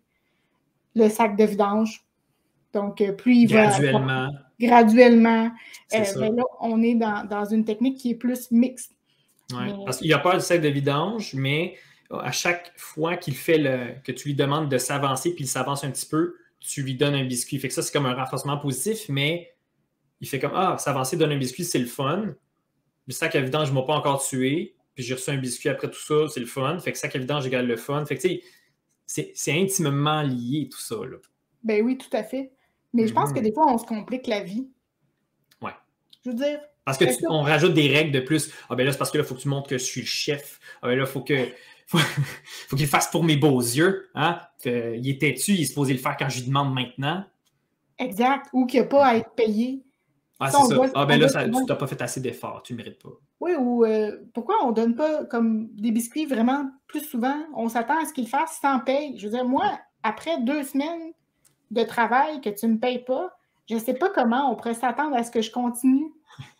le sac de vidange. Donc, plus il graduellement. va... Graduellement. Graduellement. Euh, mais là, on est dans, dans une technique qui est plus mixte. Ouais, mais... Parce qu'il a peur du sac de vidange, mais à chaque fois qu'il fait le... que tu lui demandes de s'avancer, puis il s'avance un petit peu, tu lui donnes un biscuit. Fait que ça, c'est comme un renforcement positif, mais il fait comme « Ah, s'avancer, donner un biscuit, c'est le fun. Le sac à vidange, je ne m'ai pas encore tué. » Puis j'ai reçu un biscuit après tout ça, c'est le fun. Fait que sac à vidange égale le fun. Fait que tu sais, c'est intimement lié tout ça. Là. Ben oui, tout à fait. Mais mm-hmm. je pense que des fois, on se complique la vie. Ouais. Je veux dire. Parce qu'on que... rajoute des règles de plus. Ah ben là, c'est parce que là, il faut que tu montres que je suis le chef. Ah ben là, il faut que. Faut, faut qu'il fasse pour mes beaux yeux. Hein? Euh, il est têtu, il est supposé le faire quand je lui demande maintenant. Exact. Ou qu'il n'y a pas à être payé. Ah, c'est ça. Doit, ah, ben là, ça, tu n'as pas fait assez d'efforts, tu ne mérites pas. Oui, ou euh, pourquoi on ne donne pas comme des biscuits vraiment plus souvent? On s'attend à ce qu'il fasse sans paye. Je veux dire, moi, après deux semaines de travail que tu ne me payes pas, je ne sais pas comment on pourrait s'attendre à ce que je continue.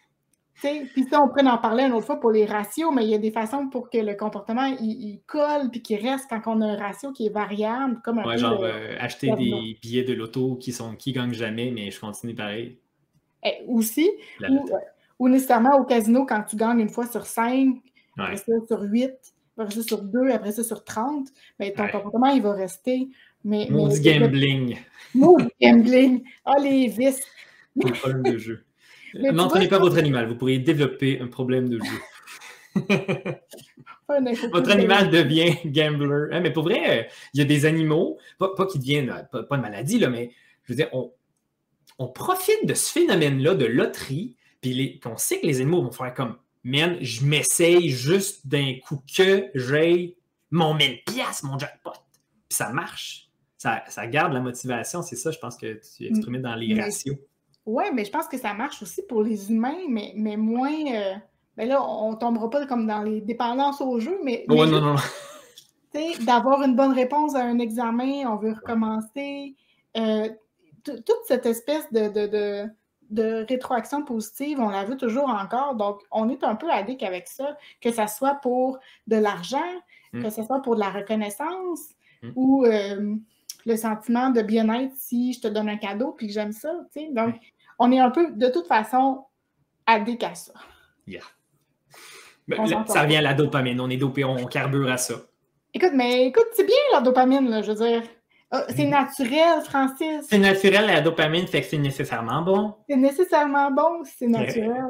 Puis ça, on pourrait en parler une autre fois pour les ratios, mais il y a des façons pour que le comportement, il, il colle puis qu'il reste quand on a un ratio qui est variable. Comme un ouais, peu genre le, euh, acheter des billets de loto qui sont qui gagnent jamais, mais je continue pareil. Et aussi, ou, ou nécessairement au casino, quand tu gagnes une fois sur cinq, ouais. après ça sur huit, après ça sur deux, après ça sur trente, mais ton ouais. comportement, il va rester. Mais, Maudit mais, gambling. Maudit gambling. Ah, oh, les vices. Les problèmes de jeu. N'entraînez pas votre animal, vous pourriez développer un problème de jeu. Votre animal devient gambler. Hein, mais pour vrai, il y a des animaux, pas, pas qui deviennent, pas, pas de maladie, là, mais je veux dire, on, on profite de ce phénomène-là de loterie, puis on sait que les animaux vont faire comme, man, je m'essaye juste d'un coup que j'ai mon mille piastres, mon jackpot. Puis ça marche. Ça, ça garde la motivation, c'est ça, je pense que tu exprimais dans les mais, ratios. Oui, mais je pense que ça marche aussi pour les humains, mais, mais moins... Euh, ben là, on ne tombera pas comme dans les dépendances au jeu, mais... Ouais, mais non, non, non. Tu sais, d'avoir une bonne réponse à un examen, on veut recommencer. Euh, toute cette espèce de, de, de, de rétroaction positive, on la veut toujours encore. Donc, on est un peu addict avec ça, que ce soit pour de l'argent, mm. que ce soit pour de la reconnaissance mm. ou... Euh, le sentiment de bien-être si je te donne un cadeau puis que j'aime ça, tu sais. Donc, on est un peu, de toute façon, addict à ça. Yeah. Ben, là, ça revient à la dopamine. On est dopé, on carbure à ça. Écoute, mais écoute, c'est bien la dopamine, là, je veux dire. Oh, c'est naturel, Francis. C'est naturel, la dopamine, fait que c'est nécessairement bon. C'est nécessairement bon si c'est naturel.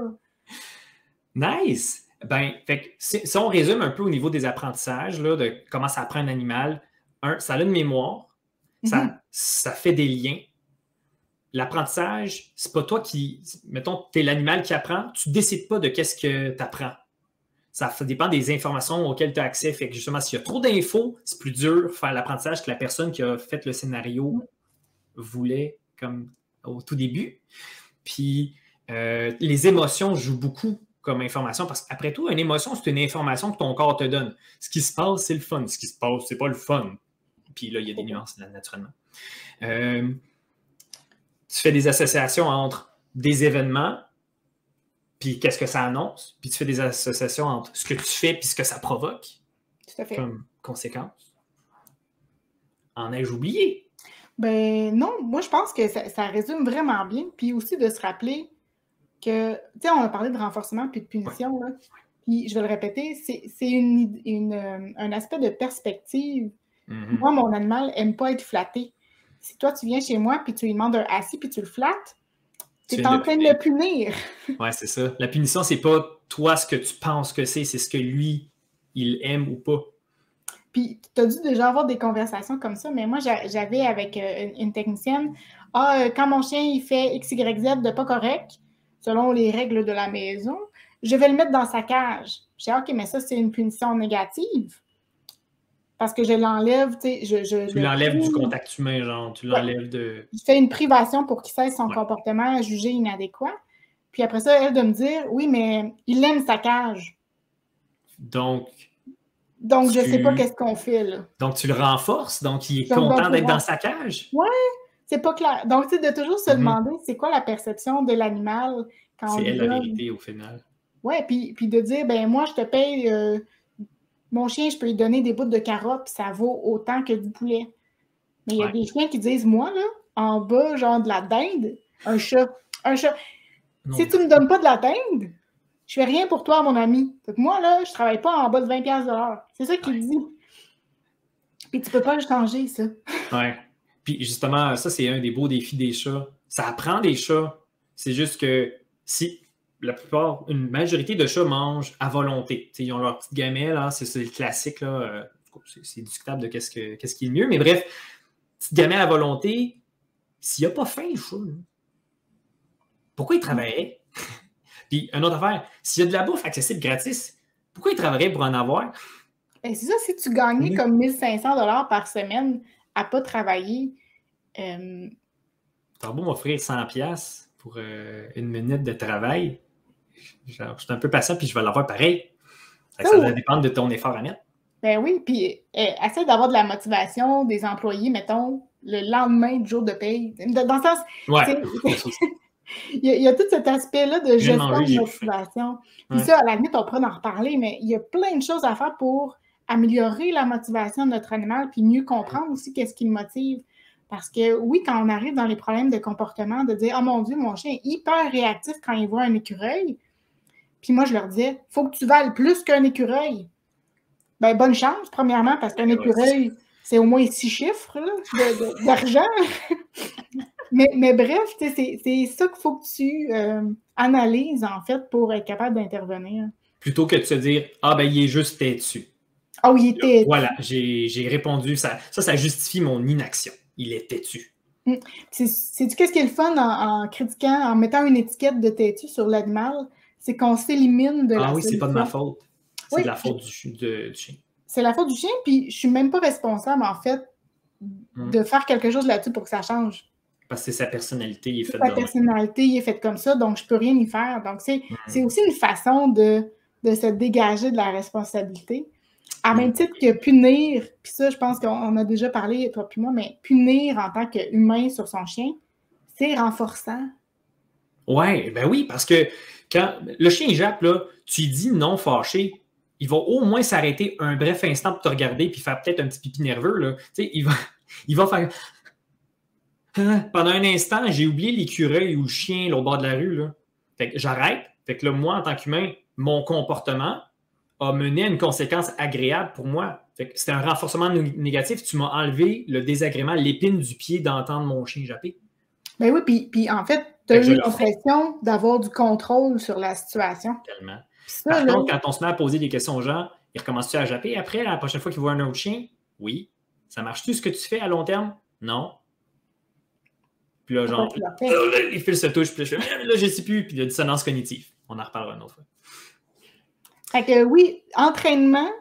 Nice! Ben, fait que si, si on résume un peu au niveau des apprentissages, là, de comment ça apprend un animal, un, ça a une mémoire. Ça, mm-hmm. ça fait des liens. L'apprentissage, c'est pas toi qui... Mettons, tu es l'animal qui apprend, tu décides pas de qu'est-ce que tu apprends. Ça, ça dépend des informations auxquelles tu as accès. Fait que justement, s'il y a trop d'infos, c'est plus dur de faire l'apprentissage que la personne qui a fait le scénario mm-hmm. voulait comme au tout début. Puis, euh, les émotions jouent beaucoup comme information parce qu'après tout, une émotion, c'est une information que ton corps te donne. Ce qui se passe, c'est le fun. Ce qui se passe, c'est pas le fun. Puis là, il y a des nuances, là, naturellement. Euh, tu fais des associations entre des événements, puis qu'est-ce que ça annonce, puis tu fais des associations entre ce que tu fais puis ce que ça provoque. Tout à fait. Comme conséquence. En ai-je oublié? Ben non, moi, je pense que ça, ça résume vraiment bien. Puis aussi de se rappeler que, tu sais, on a parlé de renforcement puis de punition, là. Puis, je vais le répéter, c'est une, une, euh, un aspect de perspective. Mm-hmm. Moi, mon animal n'aime pas être flatté. Si toi, tu viens chez moi puis tu lui demandes un assis puis tu le flattes, tu es en train de le punir. Ouais, c'est ça. La punition, c'est pas toi ce que tu penses que c'est, c'est ce que lui, il aime ou pas. Puis, tu as dû déjà avoir des conversations comme ça, mais moi, j'avais avec une technicienne, ah, quand mon chien, il fait X, Y, Z de pas correct, selon les règles de la maison, je vais le mettre dans sa cage. Je dis, OK, mais ça, c'est une punition négative. Parce que je l'enlève, tu sais, je, je... Tu l'enlèves du contact humain, genre, tu l'enlèves ouais. de... Je fais une privation pour qu'il cesse son ouais. comportement jugé inadéquat. Puis après ça, elle de me dire, oui, mais il aime sa cage. Donc... Donc, tu... je ne sais pas qu'est-ce qu'on fait, là. Donc, tu le renforces, donc il est donc, content d'être dans sa cage? Oui, c'est pas clair. Donc, tu sais, de toujours se mm-hmm. demander, c'est quoi la perception de l'animal quand on C'est elle donne... la vérité, au final. Oui, puis, puis de dire, ben moi, je te paye... Euh... Mon chien, je peux lui donner des bouts de carottes, puis ça vaut autant que du poulet. Mais il y a ouais. des chiens qui disent, moi, là, en bas, genre de la dinde, un chat, un chat. Non. Si tu ne me donnes pas de la dinde, je fais rien pour toi, mon ami. Donc moi, là, je travaille pas en bas de vingt dollars de l'heure. C'est ça qu'il ouais. dit. Puis tu peux pas le changer, ça. Ouais. Puis justement, ça, c'est un des beaux défis des chats. Ça apprend des chats. C'est juste que si... la plupart, une majorité de chats mangent à volonté. T'sais, ils ont leur petite gamelle, là, c'est le classique, là. Euh, c'est discutable de qu'est-ce que, qu'est-ce qui est le mieux, mais bref, petite gamelle à volonté, s'il n'a pas faim, le chat, là, pourquoi il travaillerait? Puis, une autre affaire, s'il y a de la bouffe accessible gratis, pourquoi il travaillerait pour en avoir? Ben, c'est ça, si tu gagnais mmh. comme mille cinq cents dollars par semaine à ne pas travailler. Euh... T'as beau m'offrir cent dollars pour euh, une minute de travail. Genre, je suis un peu patient, puis je vais l'avoir pareil. Ça, ça va dépendre de ton effort à mettre. Ben oui, puis euh, essaie d'avoir de la motivation des employés, mettons, le lendemain du jour de paye. Dans le sens, ouais. il, y a, il y a tout cet aspect-là de gestion de motivation. Puis ouais. ça, à la limite, on pourrait en reparler, mais il y a plein de choses à faire pour améliorer la motivation de notre animal, puis mieux comprendre aussi qu'est-ce qui le motive. Parce que oui, quand on arrive dans les problèmes de comportement, de dire « Oh mon Dieu, mon chien est hyper réactif quand il voit un écureuil. » Puis moi, je leur disais, il faut que tu vales plus qu'un écureuil. Ben, bonne chance, premièrement, parce qu'un écureuil, c'est au moins six chiffres d'argent. mais, mais bref, c'est ça qu'il faut que tu euh, analyses, en fait, pour être capable d'intervenir. Plutôt que de se dire, ah ben, il est juste têtu. Ah oui, il est têtu. Voilà, j'ai répondu, ça, ça, ça justifie mon inaction. Il est têtu. Mmh. C'est-tu qu'est-ce qui est le fun en, en critiquant, en mettant une étiquette de têtu sur l'animal? C'est qu'on s'élimine de ah la Ah oui, c'est pas de ma faute. C'est oui, de la faute du, de, du chien. C'est la faute du chien, puis je suis même pas responsable, en fait, mmh. de faire quelque chose là-dessus pour que ça change. Parce que c'est sa personnalité, il est fait Sa personnalité, il est fait comme ça, donc je peux rien y faire. Donc, c'est mmh. aussi une façon de, de se dégager de la responsabilité. À même titre que punir, puis ça, je pense qu'on a déjà parlé, toi puis moi, mais punir en tant qu'humain sur son chien, c'est renforçant. Ouais, ben oui, parce que quand le chien jappe, là, tu lui dis non fâché, il va au moins s'arrêter un bref instant pour te regarder puis faire peut-être un petit pipi nerveux. Là. Tu sais, il va, il va faire... Pendant un instant, j'ai oublié l'écureuil ou le chien au bord de la rue. Là. Fait que j'arrête. Fait que là, moi, en tant qu'humain, mon comportement a mené à une conséquence agréable pour moi. C'était un renforcement négatif. Tu m'as enlevé le désagrément, l'épine du pied d'entendre mon chien japper. Ben oui, puis, puis en fait, tu as eu l'impression d'avoir du contrôle sur la situation. Tellement. Ça, Par là... contre, quand on se met à poser des questions aux gens, ils recommencent-tu à japper après, la prochaine fois qu'ils voient un autre chien? Oui. Ça marche-tu ce que tu fais à long terme? Non. Puis là, genre, là, les fils se touchent, puis là, je fais, là, je ne sais plus, puis il y a dissonance cognitive. On en reparlera une autre fois. Fait que oui, entraînement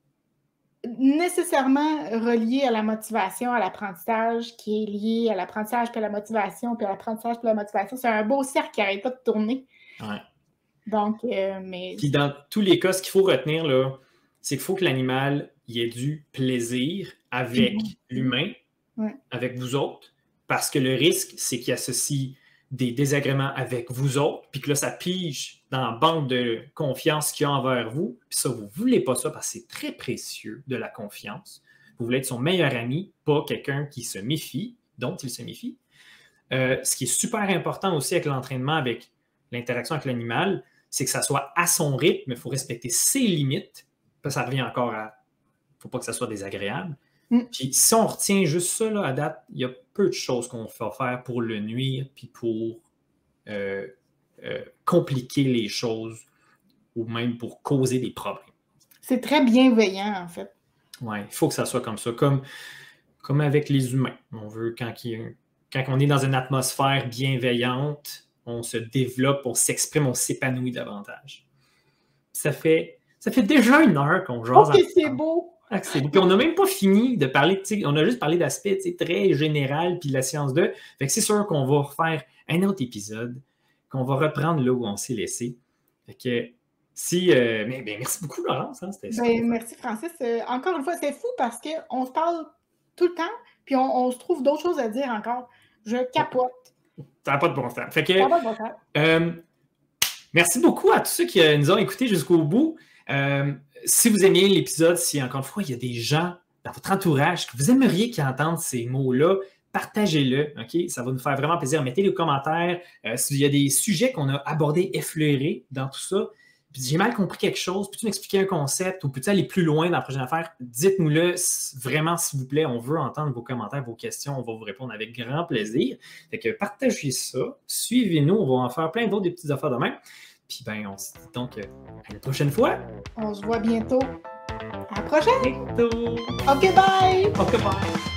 nécessairement relié à la motivation, à l'apprentissage, qui est lié à l'apprentissage, puis à la motivation, puis à l'apprentissage, puis à la motivation. C'est un beau cercle qui n'arrête pas de tourner. Ouais. Donc, euh, mais... Puis dans tous les cas, ce qu'il faut retenir, là, c'est qu'il faut que l'animal y ait du plaisir avec mmh. l'humain, ouais. avec vous autres, parce que le risque, c'est qu'il associe des désagréments avec vous autres, puis que là, ça pige dans la banque de confiance qu'il y a envers vous, puis ça, vous ne voulez pas ça parce que c'est très précieux de la confiance. Vous voulez être son meilleur ami, pas quelqu'un qui se méfie, dont il se méfie. Euh, ce qui est super important aussi avec l'entraînement avec l'interaction avec l'animal, c'est que ça soit à son rythme, il faut respecter ses limites. Puis ça revient encore à... Il ne faut pas que ça soit désagréable. Mm. Puis si on retient juste ça, là, à date, il y a peu de choses qu'on va faire pour le nuire, puis pour euh, euh, compliquer les choses, ou même pour causer des problèmes. C'est très bienveillant, en fait. Oui, il faut que ça soit comme ça, comme, comme avec les humains. On veut, quand, il, quand on est dans une atmosphère bienveillante, on se développe, on s'exprime, on s'épanouit davantage. Ça fait, ça fait déjà une heure qu'on jase. Ok, c'est beau! Ah, c'est beau. Puis on n'a même pas fini de parler, on a juste parlé d'aspects très général puis de la science de. Fait que c'est sûr qu'on va refaire un autre épisode, qu'on va reprendre là où on s'est laissé. Fait que si. Euh, mais, ben, merci beaucoup, Laurence. Hein, ben, merci, Francis. Euh, encore une fois, c'est fou parce qu'on se parle tout le temps, puis on, on se trouve d'autres choses à dire encore. Je capote. Ça n'a pas de bon sens. Fait que, ça n'a pas de bon sens. Euh, merci beaucoup à tous ceux qui euh, nous ont écoutés jusqu'au bout. Euh, si vous aimiez l'épisode, si encore une fois, il y a des gens dans votre entourage que vous aimeriez qu'ils entendent ces mots-là, partagez-le, OK? Ça va nous faire vraiment plaisir. Mettez les commentaires. Euh, s'il y a des sujets qu'on a abordés, effleurés dans tout ça, puis j'ai mal compris quelque chose, peux-tu m'expliquer un concept ou peux-tu aller plus loin dans la prochaine affaire? Dites-nous-le vraiment, s'il vous plaît. On veut entendre vos commentaires, vos questions. On va vous répondre avec grand plaisir. Fait que partagez ça. Suivez-nous. On va en faire plein d'autres des petites affaires demain. Puis ben, on se dit donc euh, à la prochaine fois. On se voit bientôt. À la prochaine. Bientôt. OK, bye. OK, bye.